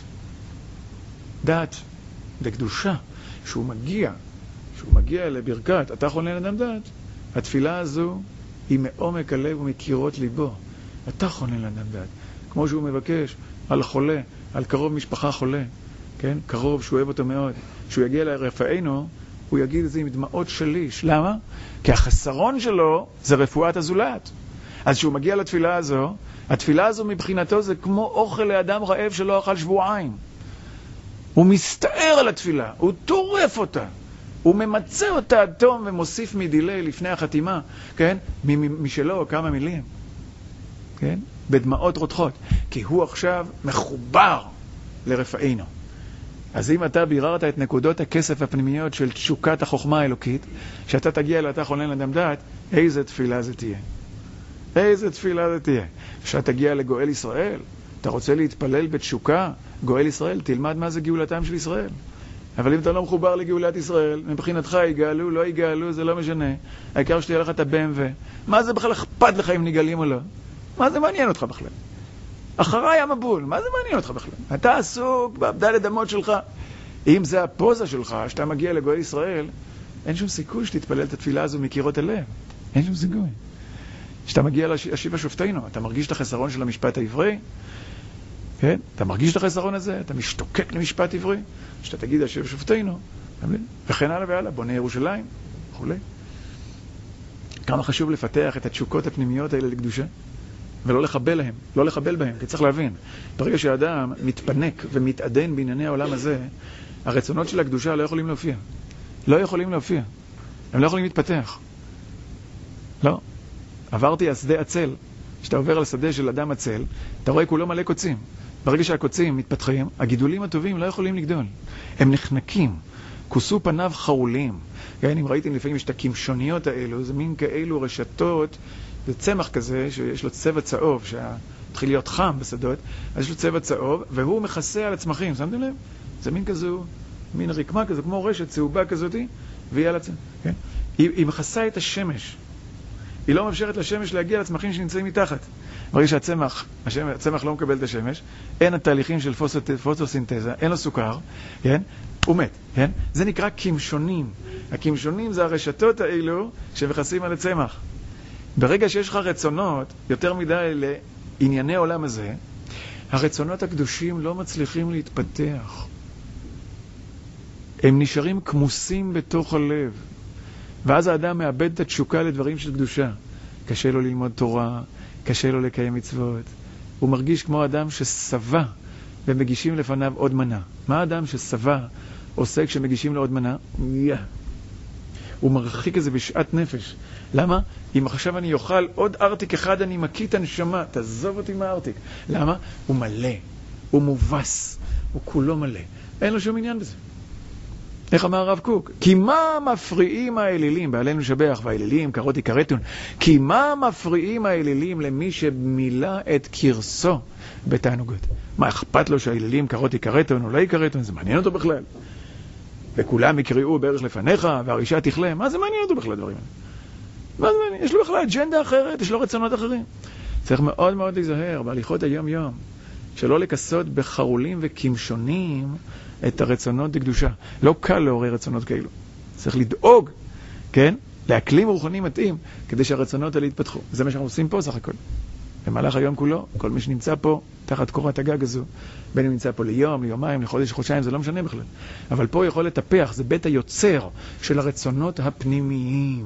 דעת לקדושה, שהוא מגיע, שהוא מגיע לברכת, אתה חונן לאדם דעת, התפילה הזו היא מעומק הלב ומקירות ליבו. אתה חונן לאדם דעת. כמו שהוא מבקש על חולה, על קרוב משפחה חולה, כן? קרוב שהוא אוהב אותו מאוד. שהוא יגיע לרפאנו, הוא יגיד את זה עם דמעות שליש. למה? כי החסרון שלו זה רפואת הזולת. אז שהוא מגיע לתפילה הזו, התפילה הזו מבחינתו זה כמו אוכל לאדם רעב שלא אכל שבועיים. הוא מסתער על התפילה, הוא טורף אותה. הוא ממצא אותה עד תום ומוסיף מדילי לפני החתימה, כן? משלו כמה מילים, כן? בדמעות רותחות, כי הוא עכשיו מחובר לרפאינו. אז אם אתה ביררת את נקודות הכסף הפנימיות של תשוקת החוכמה האלוקית, שאתה תגיע לאתה חונן לאדם דעת, איזה תפילה זה תהיה. איזה תפילה זה תהיה. כשאתה תגיע לגואל ישראל, אתה רוצה להתפלל בתשוקה, גואל ישראל, תלמד מה זה גאולתם של ישראל. אבל אם אתה לא מחובר לגאולת ישראל, מבחינתך יגאלו, לא יגאלו, זה לא משנה. העיקר שתהיה לך את ה-בי אם דאבליו. מה זה בכלל אכפת לך אם נגאלים או לא? מה זה מעניין אותך בכלל? אחריי המבול, מה זה מעניין אותך בכלל? אתה עסוק בעבדת אמות שלך. אם זה הפוזה שלך, שאתה מגיע לגואל ישראל, אין שום סיכוי שתתפלל את התפילה הזו מקירות הלב. אין שום סיכוי. כשאתה מגיע להשיב שופטינו, אתה מרגיש את החסרון של המשפט העברי, כן? אתה מרגיש את החסרון הזה, אתה משתוקק למשפט עברי, שאתה תגיד להשיב שופטינו, וכן הלאה והלאה, בונה ירושלים, וכו'. כמה חשוב לפתח את התשוקות הפנימיות האלה לקדושה, ולא לחבל להם, לא לחבל בהם, כי צריך להבין. ברגע שהאדם מתפנק ומתעדן בענייני העולם הזה, הרצונות של הקדושה לא יכולים להופיע. לא יכולים להופיע. הם לא יכולים להתפתח. לא. עברתי השדה עצל. כשאתה עובר על השדה של אדם עצל, אתה רואה כולו מלא קוצים. ברגע שהקוצים מתפתחים, הגידולים הטובים לא יכולים לגדול. הם נחנקים. כוסו פניו חרולים. כן, אם ראיתם לפעמים יש את הקמשוניות האלו, זה מין כאלו רשתות, זה צמח כזה שיש לו צבע צהוב, שהתחיל להיות חם בשדות, אז יש לו צבע צהוב, והוא מכסה על הצמחים, שמתם לב? זה מין כזו, מין רקמה כזו, כמו רשת צהובה כזאת, והיא על הצמח, כן? היא, היא מכסה את השמש. היא לא מאפשרת לשמש להגיע לצמחים שנמצאים מתחת. ברגע שהצמח, השמש, הצמח לא מקבל את השמש, אין התהליכים של פוטוסינתזה, אין לו סוכר, כן? הוא מת, כן? זה נקרא קמשונים. הקמשונים זה הרשתות האלו שמכסים על הצמח. ברגע שיש לך רצונות יותר מדי לענייני עולם הזה, הרצונות הקדושים לא מצליחים להתפתח. הם נשארים כמוסים בתוך הלב. ואז האדם מאבד את התשוקה לדברים של קדושה. קשה לו ללמוד תורה, קשה לו לקיים מצוות. הוא מרגיש כמו אדם שסבא ומגישים לפניו עוד מנה. מה האדם שסבא עושה כשמגישים לו עוד מנה? יא. הוא מרחיק את זה בשעת נפש. למה? אם עכשיו אני יאכל עוד ארטיק אחד, אני מקיא את הנשמה. תעזוב אותי מהארטיק. למה? הוא מלא. הוא מובס. הוא כולו מלא. אין לו שום עניין בזה. איך אמר הרב קוק? כי מה מפריעים האלילים, בעלינו שבח והאלילים, קרות יקרתון, כי מה מפריעים האלילים למי שמילא את קרסו בתענוגות? מה אכפת לו שהאלילים קרות יקרתון או לא יקרתון? זה מעניין אותו בכלל. וכולם יקראו בערך לפניך, והרישה תכלה. מה זה מעניין אותו בכלל דברים האלה? מה זה מעניין? יש לו בכלל אג'נדה אחרת, יש לו רצונות אחרים. צריך מאוד מאוד להיזהר בהליכות היום יום, שלא לקסות בחרולים וכמשונים את הרצונות לקדושה. לא קל לעורר רצונות כאלו. צריך לדאוג, כן? להקלים רוחני מתאים, כדי שהרצונות האלה יתפתחו. זה מה שאנחנו עושים פה סך הכל. במהלך היום כולו, כל מי שנמצא פה, תחת קורת הגג הזו, בין אם נמצא פה ליום, ליומיים, לחודש, חודשיים, זה לא משנה בכלל. אבל פה יכול לטפח, זה בית היוצר של הרצונות הפנימיים.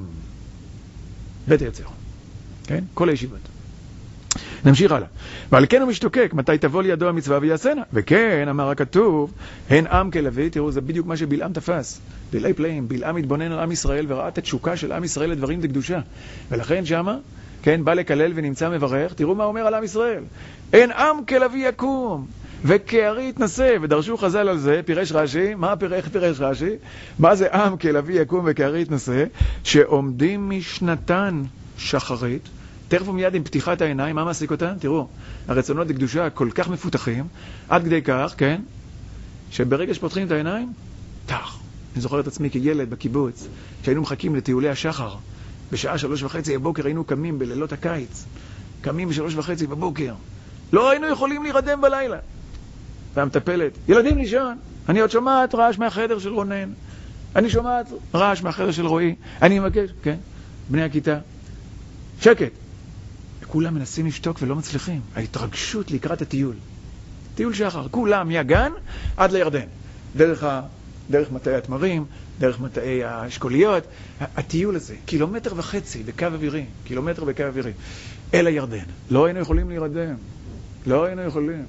בית היוצר. כן? כל הישיבות. נמשיך הלאה. ועל כן הוא משתוקק, מתי תבוא לידו המצווה ויעשנה. וכן, אמר הכתוב, הן עם כלוי, תראו, זה בדיוק מה שבלעם תפס. דילי פלאים, בלעם התבונן על עם ישראל וראה את התשוקה של עם ישראל לדברים דקדושה. ולכן שמה, כן, בא לקלל ונמצא מברך, תראו מה אומר על עם ישראל. אין עם כלוי יקום, וכערי יתנשא, ודרשו חז"ל על זה, פירש רש"י, מה פירש, פירש רש"י? מה זה עם כלוי יקום וכערי יתנשא? שעומדים משנתן שחרית, תכף ומיד עם פתיחת העיניים, מה מעסיק אותן? תראו, הרצונות לקדושה כל כך מפותחים, עד כדי כך, כן, שברגע שפותחים את העיניים, תח. אני זוכר את עצמי כילד בקיבוץ, שהיינו מחכים לטיולי השחר, בשעה שלוש וחצי בבוקר היינו קמים בלילות הקיץ, קמים בשלוש וחצי בבוקר, לא היינו יכולים להירדם בלילה. והמטפלת, ילדים לישון, אני עוד שומעת רעש מהחדר של רונן, אני שומעת רעש מהחדר של רועי, אני מבקש, כן, בני הכיתה, שקט. כולם מנסים לשתוק ולא מצליחים. ההתרגשות לקראת הטיול. טיול שחר. כולם מהגן עד לירדן. דרך, ה... דרך מטעי התמרים, דרך מטעי האשכוליות. הטיול הזה, קילומטר וחצי בקו אווירי. קילומטר בקו אווירי. אל הירדן. לא היינו יכולים להירדם. לא היינו יכולים.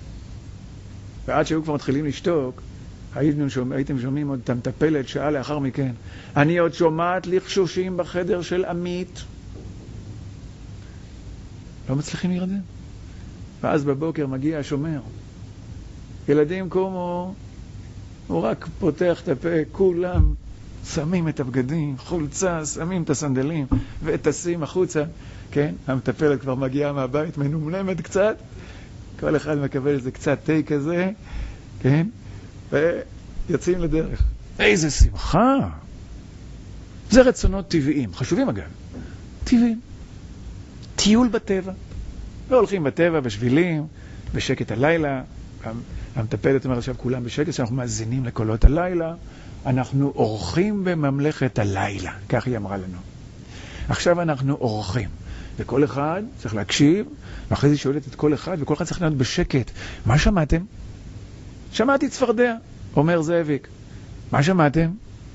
ועד שהיו כבר מתחילים לשתוק, הייתם שומעים, הייתם שומעים עוד את המטפלת שעה לאחר מכן. אני עוד שומעת לחשושים בחדר של עמית. לא מצליחים להירדם. ואז בבוקר מגיע השומר. ילדים קומו, הוא רק פותח את הפה, כולם שמים את הבגדים, חולצה, שמים את הסנדלים וטסים החוצה. כן? המטפלת כבר מגיעה מהבית, מנומנמת קצת. כל אחד מקבל איזה קצת תה כזה, כן? ויוצאים לדרך. איזה שמחה! זה רצונות טבעיים, חשובים אגב. טבעיים. טיול בטבע. לא הולכים בטבע, בשבילים, בשקט הלילה. המטפלת אומר עכשיו כולם בשקט, שאנחנו מאזינים לקולות הלילה. אנחנו אורחים בממלכת הלילה. כך היא אמרה לנו. עכשיו אנחנו אורחים, וכל אחד צריך להקשיב, ואחרי זה שואלת את כל אחד, וכל אחד צריך להיות בשקט. מה שמעתם? שמעתי צפרדע, אומר זאביק. מה שמעתם?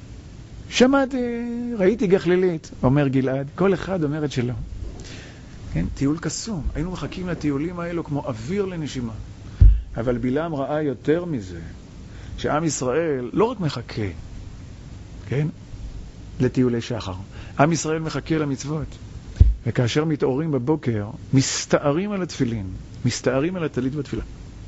שמעתי, ראיתי גחלילית, אומר גלעד. כל אחד אומר את שלו. כן, טיול קסום. היינו מחכים לטיולים האלו כמו אוויר לנשימה. אבל בלעם ראה יותר מזה, שעם ישראל לא רק מחכה, כן, לטיולי שחר. עם ישראל מחכה למצוות. וכאשר מתעוררים בבוקר, מסתערים על התפילין, מסתערים על הטלית בתפילה.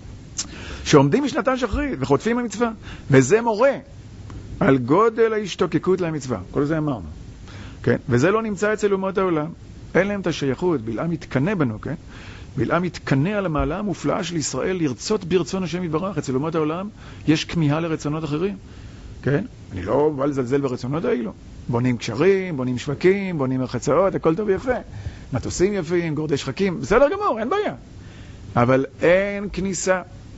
שעומדים משנתן שחרית וחוטפים המצווה. וזה מורה על גודל ההשתוקקות למצווה. כל זה אמרנו. כן? וזה לא נמצא אצל אומות העולם. אין להם את השייכות. בלעם מתקנה בנו, כן? בלעם מתקנה על המעלה המופלאה של ישראל לרצות ברצון השם יתברך. אצל אומות העולם יש כמיהה לרצונות אחרים. כן? אני לא בא לזלזל ברצונות האלו. בונים קשרים, בונים שווקים, בונים מרחצאות, הכל טוב ויפה. מטוסים יפים, גורדי שחקים, בסדר גמור, אין בעיה. אבל אין כניסה.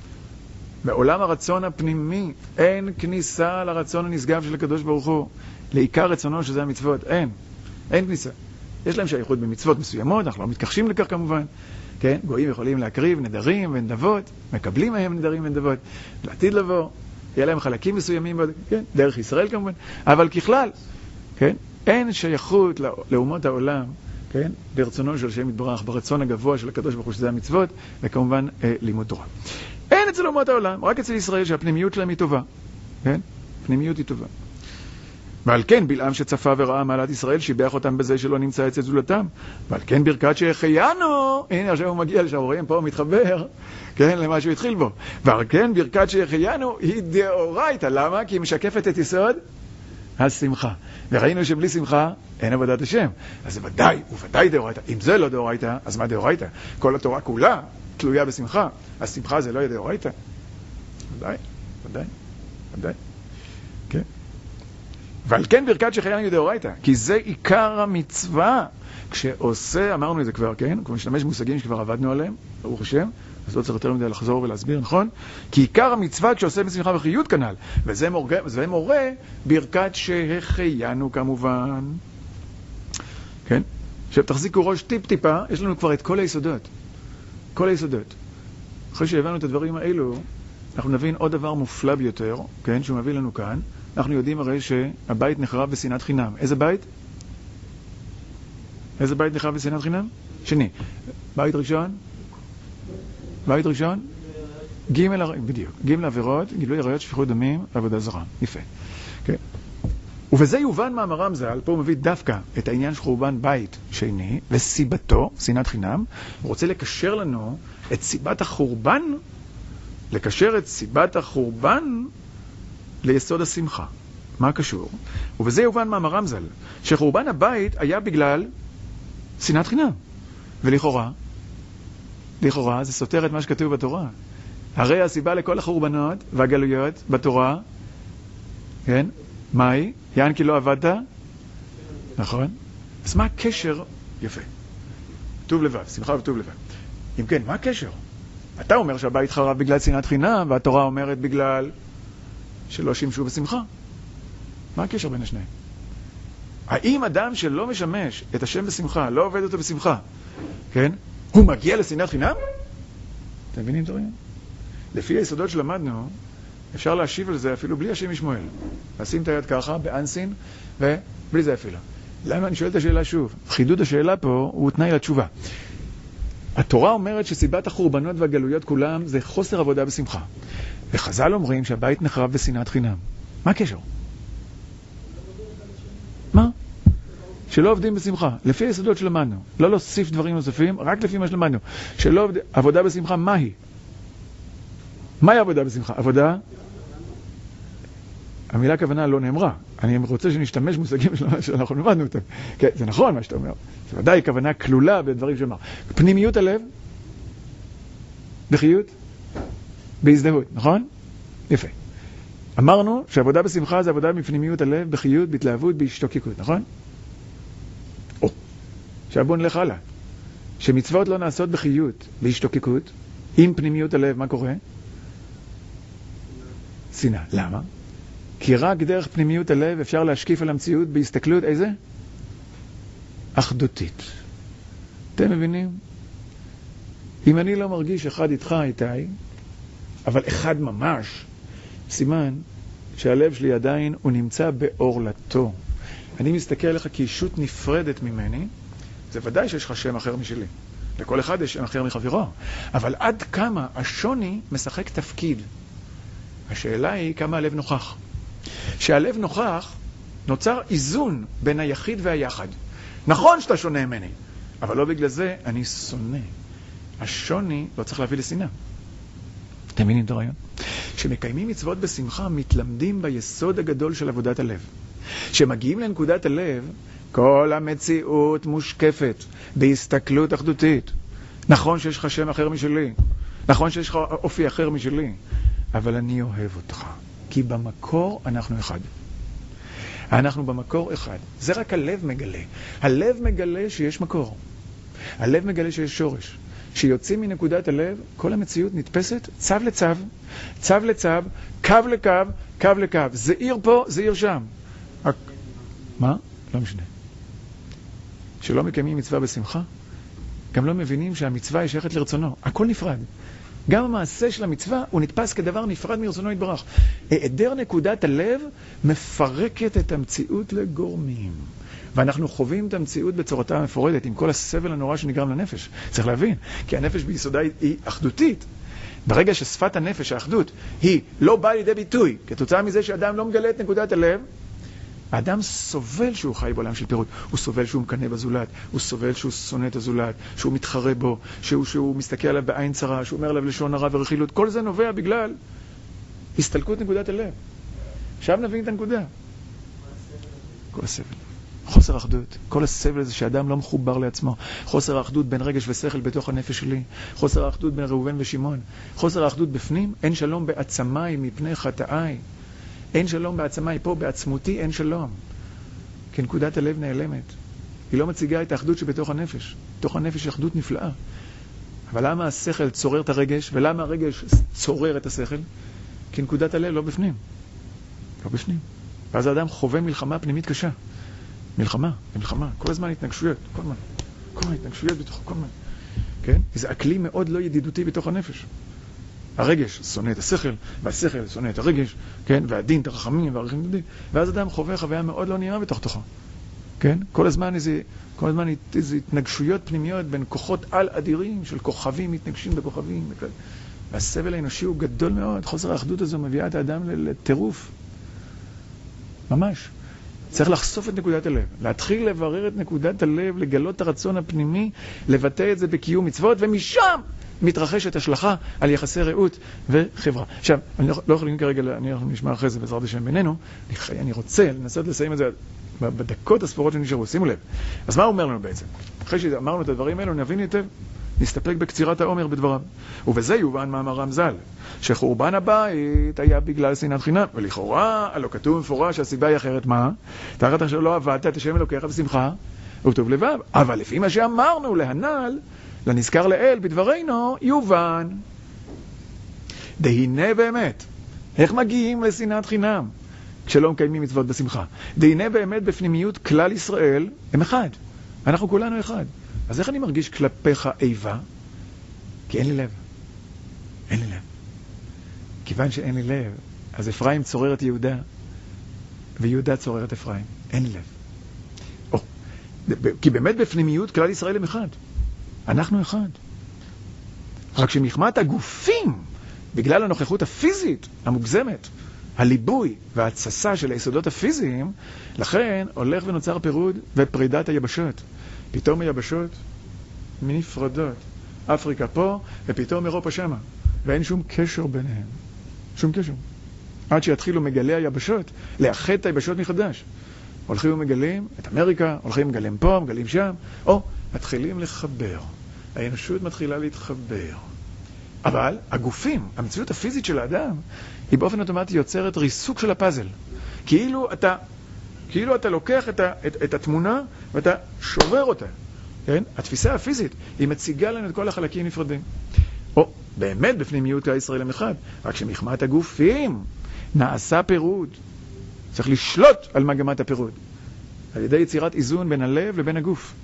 בעולם הרצון הפנימי, אין כניסה לרצון הנשגב של הקדוש ברוך הוא. לעיקר רצונו שזה המצוות, אין. אין כניסה. יש להם שייכות במצוות מסוימות, אנחנו לא מתכחשים לכך כמובן. כן? גויים יכולים להקריב נדרים ונדבות, מקבלים מהם נדרים ונדבות, לעתיד לבוא, יהיה להם חלקים מסוימים, כן? דרך ישראל כמובן, אבל ככלל, כן? אין שייכות לאומות העולם, כן? ברצונו של השם יתברך, ברצון הגבוה של הקדוש ברוך הוא שזה המצוות, וכמובן אה, לימוד תורה. אין אצל אומות העולם, רק אצל ישראל שהפנימיות שלהם היא טובה, כן? פנימיות היא טובה. ועל כן בלעם שצפה וראה מעלת ישראל שיבח אותם בזה שלא נמצא אצל זולתם. ועל כן ברכת שהחיינו, הנה עכשיו הוא מגיע לשם, רואים פה הוא מתחבר, כן, למה שהוא התחיל בו. ועל כן ברכת שהחיינו היא דאורייתא. למה? כי היא משקפת את יסוד השמחה. וראינו שבלי שמחה אין עבודת השם. אז זה ודאי, וודאי דאורייתא. אם זה לא דאורייתא, אז מה דאורייתא? כל התורה כולה תלויה בשמחה. אז שמחה זה לא יהיה דאורייתא. ודאי, ודאי, ודאי. כן. ועל כן ברכת שהחיינו היא דאורייתא, כי זה עיקר המצווה. כשעושה, אמרנו את זה כבר, כן? כמו משתמש במושגים שכבר עבדנו עליהם, ברוך השם, אז לא צריך יותר מדי לחזור ולהסביר, נכון? כי עיקר המצווה כשעושה בשמחה וחיות כנ"ל, וזה מורה, וזה מורה ברכת שהחיינו כמובן. כן? עכשיו תחזיקו ראש טיפ טיפה, יש לנו כבר את כל היסודות. כל היסודות. אחרי שהבנו את הדברים האלו, אנחנו נבין עוד דבר מופלא ביותר, כן? שהוא מביא לנו כאן. אנחנו יודעים הרי שהבית נחרב בשנאת חינם. איזה בית? איזה בית נחרב בשנאת חינם? שני. בית ראשון? בית ראשון? ג' בדיוק. ג' עבירות, גילוי עריות, שפיכות דמים, עבודה זרה. יפה. כן. ובזה יובן מאמרם ז"ל, פה הוא מביא דווקא את העניין של חורבן בית שני, וסיבתו, שנאת חינם, הוא רוצה לקשר לנו את סיבת החורבן, לקשר את סיבת החורבן ליסוד השמחה. מה קשור? ובזה יובן מאמרם ז"ל, שחורבן הבית היה בגלל שנאת חינם. ולכאורה, לכאורה זה סותר את מה שכתוב בתורה. הרי הסיבה לכל החורבנות והגלויות בתורה, כן? מה היא? יען כי לא עבדת? נכון? אז מה הקשר? יפה. טוב לבב, שמחה וטוב לבב. אם כן, מה הקשר? אתה אומר שהבית חרב בגלל שנאת חינם, והתורה אומרת בגלל שלא שימשו בשמחה. מה הקשר בין השניים? האם אדם שלא משמש את השם בשמחה, לא עובד אותו בשמחה, כן? הוא מגיע לשנאת חינם? אתם מבינים את העניין? לפי היסודות שלמדנו, אפשר להשיב על זה אפילו בלי השם ישמואל. לשים את היד ככה, באנסין, ובלי זה אפילו. למה אני שואל את השאלה שוב? חידוד השאלה פה הוא תנאי לתשובה. התורה אומרת שסיבת החורבנות והגלויות כולם זה חוסר עבודה בשמחה. וחז"ל אומרים שהבית נחרב בשנאת חינם. מה הקשר? מה? שלא עובדים בשמחה. לפי היסודות שלמדנו. לא להוסיף דברים נוספים, רק לפי מה שלמדנו. שלא עובד... עבודה בשמחה, מה היא? מהי עבודה בשמחה? עבודה? המילה כוונה לא נאמרה. אני רוצה שנשתמש מושגים שאנחנו למדנו אותם. כן, זה נכון מה שאתה אומר. זה ודאי כוונה כלולה בדברים שאומר. פנימיות הלב, בחיות, בהזדהות, נכון? יפה. אמרנו שעבודה בשמחה זה עבודה מפנימיות הלב, בחיות, בהתלהבות, בהשתוקקות, נכון? או, עכשיו בואו נלך הלאה. שמצוות לא נעשות בחיות, בהשתוקקות, עם פנימיות הלב, מה קורה? שנאה. למה? כי רק דרך פנימיות הלב אפשר להשקיף על המציאות בהסתכלות איזה? אחדותית. אתם מבינים? אם אני לא מרגיש אחד איתך איתי, אבל אחד ממש, סימן שהלב שלי עדיין הוא נמצא באורלתו. אני מסתכל עליך כאישות נפרדת ממני, זה ודאי שיש לך שם אחר משלי. לכל אחד יש שם אחר מחברו. אבל עד כמה השוני משחק תפקיד? השאלה היא כמה הלב נוכח. שהלב נוכח, נוצר איזון בין היחיד והיחד. נכון שאתה שונה ממני, אבל לא בגלל זה אני שונא. השוני לא צריך להביא לשנאה. אתם מבינים את הרעיון? כשמקיימים מצוות בשמחה, מתלמדים ביסוד הגדול של עבודת הלב. כשמגיעים לנקודת הלב, כל המציאות מושקפת בהסתכלות אחדותית. נכון שיש לך שם אחר משלי, נכון שיש לך אופי אחר משלי, אבל אני אוהב אותך, כי במקור אנחנו אחד. אנחנו במקור אחד. זה רק הלב מגלה. הלב מגלה שיש מקור. הלב מגלה שיש שורש. כשיוצאים מנקודת הלב, כל המציאות נתפסת צו לצו, צו לצו, קו לקו, קו לקו. זה עיר פה, זה עיר שם. מה? לא משנה. שלא מקיימים מצווה בשמחה, גם לא מבינים שהמצווה היא שייכת לרצונו. הכל נפרד. גם המעשה של המצווה הוא נתפס כדבר נפרד מרצונו יתברך. היעדר נקודת הלב מפרקת את המציאות לגורמים. ואנחנו חווים את המציאות בצורתה המפורדת, עם כל הסבל הנורא שנגרם לנפש. צריך להבין, כי הנפש ביסודה היא אחדותית. ברגע ששפת הנפש, האחדות, היא לא באה לידי ביטוי, כתוצאה מזה שאדם לא מגלה את נקודת הלב, האדם סובל שהוא חי בעולם של פירוט. הוא סובל שהוא מקנא בזולת, הוא סובל שהוא שונא את הזולת, שהוא מתחרה בו, שהוא, שהוא מסתכל עליו בעין צרה, שהוא אומר עליו לשון הרע ורכילות. כל זה נובע בגלל הסתלקות נקודת הלב. עכשיו נבין את הנקודה. כל הסבל. חוסר אחדות. כל הסבל הזה שאדם לא מחובר לעצמו. חוסר האחדות בין רגש ושכל בתוך הנפש שלי. חוסר האחדות בין ראובן ושמעון. חוסר האחדות בפנים. אין שלום בעצמיי מפני חטאיי. אין שלום בעצמיי, פה בעצמותי אין שלום. כי נקודת הלב נעלמת. היא לא מציגה את האחדות שבתוך הנפש. בתוך הנפש יש אחדות נפלאה. אבל למה השכל צורר את הרגש, ולמה הרגש צורר את השכל? כי נקודת הלב לא בפנים. לא בפנים. ואז האדם חווה מלחמה פנימית קשה. מלחמה, מלחמה. כל הזמן התנגשויות. כל הזמן. כל הזמן התנגשויות בתוך כל הזמן. כן? זה אקלים מאוד לא ידידותי בתוך הנפש. הרגש שונא את השכל, והשכל שונא את הרגש, כן? והדין, את הרחמים והערכים דודים. ואז אדם חווה חוויה מאוד לא נעימה בתוך תוכו. כן? כל הזמן איזה, כל הזמן איזה התנגשויות פנימיות בין כוחות על אדירים של כוכבים מתנגשים בכוכבים. וכאלה. והסבל האנושי הוא גדול מאוד. חוסר האחדות הזו מביאה את האדם לטירוף. ממש. צריך לחשוף את נקודת הלב. להתחיל לברר את נקודת הלב, לגלות את הרצון הפנימי, לבטא את זה בקיום מצוות, ומשם מתרחשת השלכה על יחסי רעות וחברה. עכשיו, אני לא, לא יכולים כרגע, אני נשמע אחרי זה בעזרת השם בינינו, אני, אני רוצה לנסות לסיים את זה בדקות הספורות שנשארו, שימו לב. אז מה הוא אומר לנו בעצם? אחרי שאמרנו את הדברים האלו, נבין היטב, נסתפק בקצירת העומר בדבריו. ובזה יובן מאמר רמז"ל, שחורבן הבית היה בגלל שנאת חינם, ולכאורה, הלא כתוב מפורש שהסיבה היא אחרת מה? תחת אשר לא עבדת את השם אלוקיך בשמחה ובטוב לבב. אבל לפי מה שאמרנו להנ"ל, לנזכר לאל בדברינו, יובן. דהינה באמת. איך מגיעים לשנאת חינם? כשלא מקיימים מצוות בשמחה. דהינה באמת בפנימיות כלל ישראל, הם אחד. אנחנו כולנו אחד. אז איך אני מרגיש כלפיך איבה? כי אין לי לב. אין לי לב. כיוון שאין לי לב, אז אפרים צורר את יהודה, ויהודה צורר את אפרים. אין לי לב. או, כי באמת בפנימיות כלל ישראל הם אחד. אנחנו אחד. רק שמחמת הגופים, בגלל הנוכחות הפיזית המוגזמת, הליבוי וההצסה של היסודות הפיזיים, לכן הולך ונוצר פירוד ופרידת היבשות. פתאום היבשות נפרדות. אפריקה פה ופתאום אירופה שמה. ואין שום קשר ביניהם. שום קשר. עד שיתחילו מגלי היבשות, לאחד את היבשות מחדש. הולכים ומגלים את אמריקה, הולכים ומגלים פה, מגלים שם, או מתחילים לחבר. האנושות מתחילה להתחבר. אבל הגופים, המציאות הפיזית של האדם, היא באופן אוטומטי יוצרת ריסוק של הפאזל. כאילו אתה, כאילו אתה לוקח את, ה, את, את התמונה ואתה שובר אותה. כן? התפיסה הפיזית היא מציגה לנו את כל החלקים נפרדים. או באמת בפנימיות הישראל הם אחד, רק שמחמת הגופים נעשה פירוד. צריך לשלוט על מגמת הפירוד. על ידי יצירת איזון בין הלב לבין הגוף.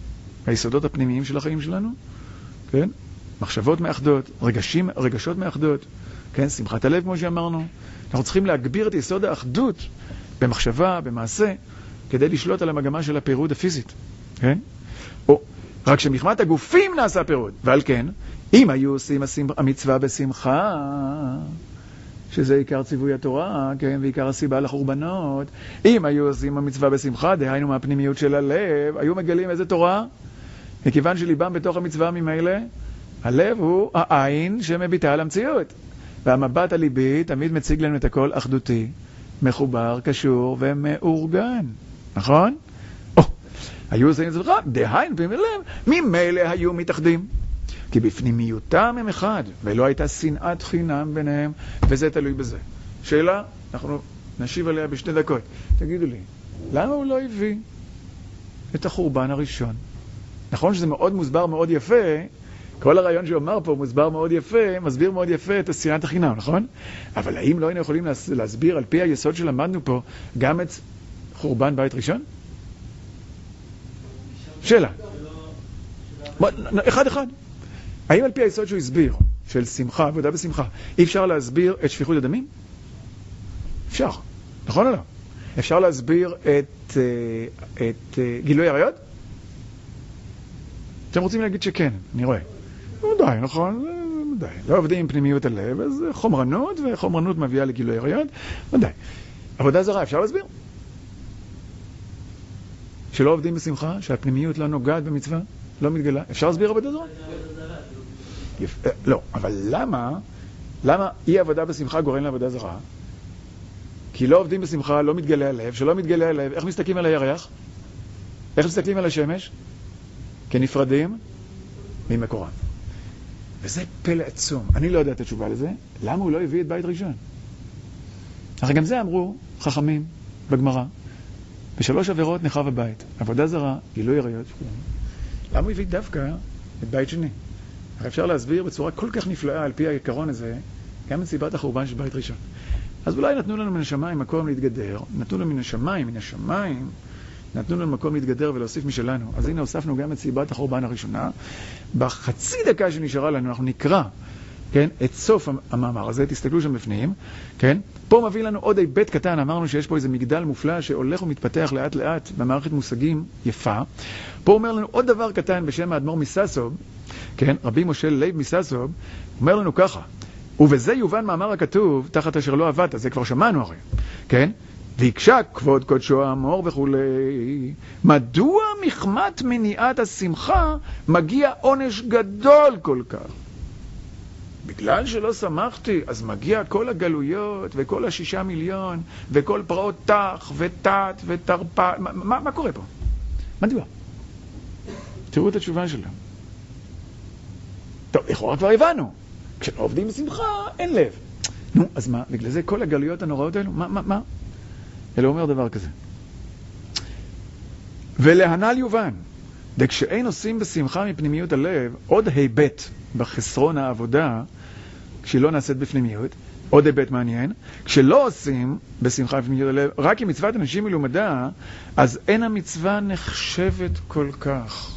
היסודות הפנימיים של החיים שלנו, כן? מחשבות מאחדות, רגשים, רגשות מאחדות, כן? שמחת הלב כמו שאמרנו. אנחנו צריכים להגביר את יסוד האחדות במחשבה, במעשה, כדי לשלוט על המגמה של הפירוד הפיזית, כן? או, רק שמחמת הגופים נעשה פירוד, ועל כן, אם היו עושים המצווה בשמחה, שזה עיקר ציווי התורה, כן, ועיקר הסיבה לחורבנות, אם היו עושים המצווה בשמחה, דהיינו מהפנימיות של הלב, היו מגלים איזה תורה? מכיוון שליבם בתוך המצווה ממילא, הלב הוא העין שמביטה על המציאות. והמבט הליבי תמיד מציג לנו את הכל אחדותי, מחובר, קשור ומאורגן. נכון? או, היו עושים את זה לך, דהיינו פעמים לב, ממילא היו מתאחדים. כי בפנימיותם הם אחד, ולא הייתה שנאת חינם ביניהם, וזה תלוי בזה. שאלה, אנחנו נשיב עליה בשתי דקות. תגידו לי, למה הוא לא הביא את החורבן הראשון? נכון שזה מאוד מוסבר מאוד יפה, כל הרעיון שאומר פה מוסבר מאוד יפה, מסביר מאוד יפה את שנאת החינם, נכון? אבל האם לא היינו יכולים להסביר על פי היסוד שלמדנו פה גם את חורבן בית ראשון? שאלה. אחד אחד. האם על פי היסוד שהוא הסביר, של שמחה, עבודה בשמחה, אי אפשר להסביר את שפיכות הדמים? אפשר, נכון או לא? אפשר להסביר את, את גילוי עריות? אתם רוצים להגיד שכן, אני רואה. די, נכון, די. לא עובדים עם פנימיות הלב, אז חומרנות, וחומרנות מביאה לגילוי עריות, די. עבודה זרה, אפשר להסביר? שלא עובדים בשמחה, שהפנימיות לא נוגעת במצווה, לא מתגלה. אפשר להסביר עבודה זרה? לא, אבל למה, למה אי עבודה בשמחה גורם לעבודה זרה? כי לא עובדים בשמחה, לא מתגלה הלב, שלא מתגלה הלב, איך מסתכלים על הירח? איך מסתכלים על השמש? כנפרדים ממקורם. וזה פלא עצום. אני לא יודע את התשובה לזה. למה הוא לא הביא את בית ראשון? הרי גם זה אמרו חכמים בגמרא. בשלוש עבירות נחרב הבית. עבודה זרה, גילוי עריות. למה הוא הביא דווקא את בית שני? הרי אפשר להסביר בצורה כל כך נפלאה על פי העיקרון הזה, גם את סיבת החורבן של בית ראשון. אז אולי נתנו לנו מן השמיים מקום להתגדר, נתנו לנו מן השמיים, מן השמיים, נתנו לנו מקום להתגדר ולהוסיף משלנו. אז הנה הוספנו גם את סיבת החורבן הראשונה. בחצי דקה שנשארה לנו אנחנו נקרא, כן, את סוף המאמר הזה, תסתכלו שם בפנים, כן? פה מביא לנו עוד היבט קטן, אמרנו שיש פה איזה מגדל מופלא שהולך ומתפתח לאט לאט במערכת מושגים יפה. פה אומר לנו עוד דבר קטן בשם האדמו"ר מססוב, כן? רבי משה לייב מססוב, אומר לנו ככה, ובזה יובן מאמר הכתוב, תחת אשר לא עבדת, זה כבר שמענו הרי, כן? ויקשה כבוד קודשו האמור וכולי. מדוע מחמת מניעת השמחה מגיע עונש גדול כל כך? בגלל שלא שמחתי, אז מגיע כל הגלויות וכל השישה מיליון וכל פרעות תח ותת ותרפה. מה, מה, מה קורה פה? מדוע? תראו את התשובה שלה. טוב, לכאורה כבר הבנו. כשלא עובדים בשמחה, אין לב. נו, אז מה? בגלל זה כל הגלויות הנוראות האלו? מה, מה, מה? אלא אומר דבר כזה. ולהנ"ל יובן, דכשאין עושים בשמחה מפנימיות הלב, עוד היבט בחסרון העבודה, כשלא נעשית בפנימיות, עוד היבט מעניין, כשלא עושים בשמחה מפנימיות הלב, רק אם מצוות אנשים מלומדה, אז אין המצווה נחשבת כל כך.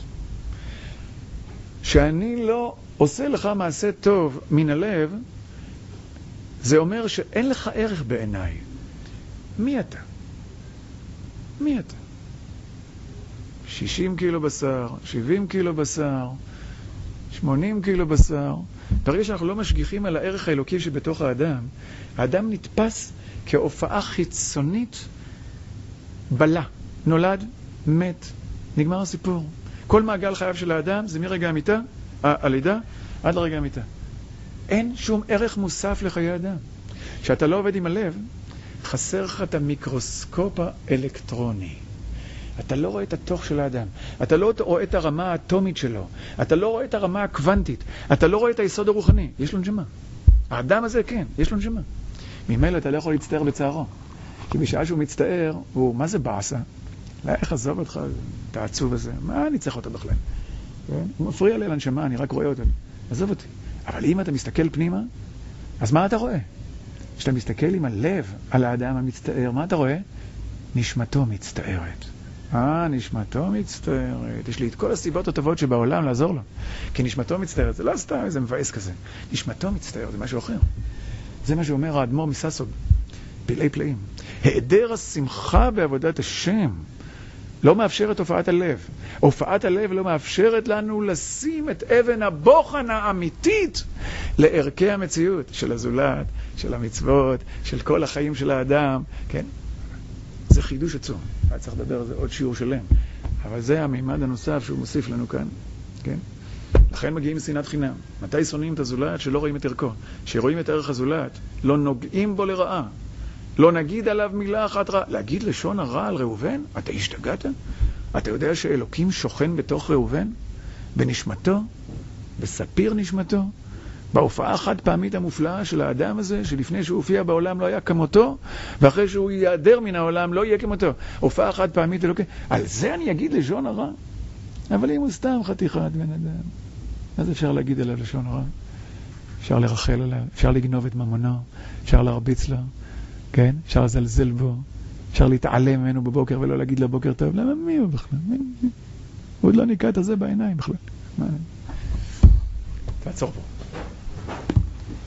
שאני לא עושה לך מעשה טוב מן הלב, זה אומר שאין לך ערך בעיניי. מי אתה? מי אתה? שישים קילו בשר, שבעים קילו בשר, שמונים קילו בשר. ברגע שאנחנו לא משגיחים על הערך האלוקי שבתוך האדם, האדם נתפס כהופעה חיצונית בלה. נולד, מת, נגמר הסיפור. כל מעגל חייו של האדם זה מרגע המיטה, הלידה, עד לרגע המיטה. אין שום ערך מוסף לחיי אדם. כשאתה לא עובד עם הלב, חסר לך את המיקרוסקופ האלקטרוני. אתה לא רואה את התוך של האדם. אתה לא רואה את הרמה האטומית שלו. אתה לא רואה את הרמה הקוונטית. אתה לא רואה את היסוד הרוחני. יש לו נשמה. האדם הזה כן, יש לו נשמה. ממילא אתה לא יכול להצטער בצערו. כי בשעה שהוא מצטער, הוא, מה זה בעשה? לא, איך עזוב אותך את העצוב הזה? מה אני צריך אותו בכלל? כן? הוא מפריע לי לנשמה, אני רק רואה אותו. עזוב אותי. אבל אם אתה מסתכל פנימה, אז מה אתה רואה? כשאתה מסתכל עם הלב על האדם המצטער, מה אתה רואה? נשמתו מצטערת. אה, נשמתו מצטערת. יש לי את כל הסיבות הטובות שבעולם לעזור לו. כי נשמתו מצטערת, זה לא סתם איזה מבאס כזה. נשמתו מצטערת, זה משהו אחר. זה מה שאומר האדמו"ר מסאסוב, פלאי פלאים. היעדר השמחה בעבודת השם לא מאפשרת הופעת הלב. הופעת הלב לא מאפשרת לנו לשים את אבן הבוחן האמיתית לערכי המציאות של הזולת, של המצוות, של כל החיים של האדם. כן? זה חידוש עצום. היה צריך לדבר על זה עוד שיעור שלם. אבל זה המימד הנוסף שהוא מוסיף לנו כאן. כן? לכן מגיעים שנאת חינם. מתי שונאים את הזולת? שלא רואים את ערכו. שרואים את ערך הזולת, לא נוגעים בו לרעה. לא נגיד עליו מילה אחת רעה. להגיד לשון הרע על ראובן? אתה השתגעת? אתה יודע שאלוקים שוכן בתוך ראובן? בנשמתו? בספיר נשמתו? בהופעה החד פעמית המופלאה של האדם הזה, שלפני שהוא הופיע בעולם לא היה כמותו, ואחרי שהוא ייעדר מן העולם לא יהיה כמותו. הופעה חד פעמית אלוקים. על זה אני אגיד לשון הרע? אבל אם הוא סתם חתיכת בן אדם, אז אפשר להגיד עליו לשון הרע. אפשר לרחל עליו, אפשר לגנוב את ממונו, אפשר להרביץ לו. כן? אפשר לזלזל בו, אפשר להתעלם ממנו בבוקר ולא להגיד לו בוקר טוב. למה מי הוא בכלל? מי? מי? הוא עוד לא ניקה את זה בעיניים בכלל. מה? תעצור פה.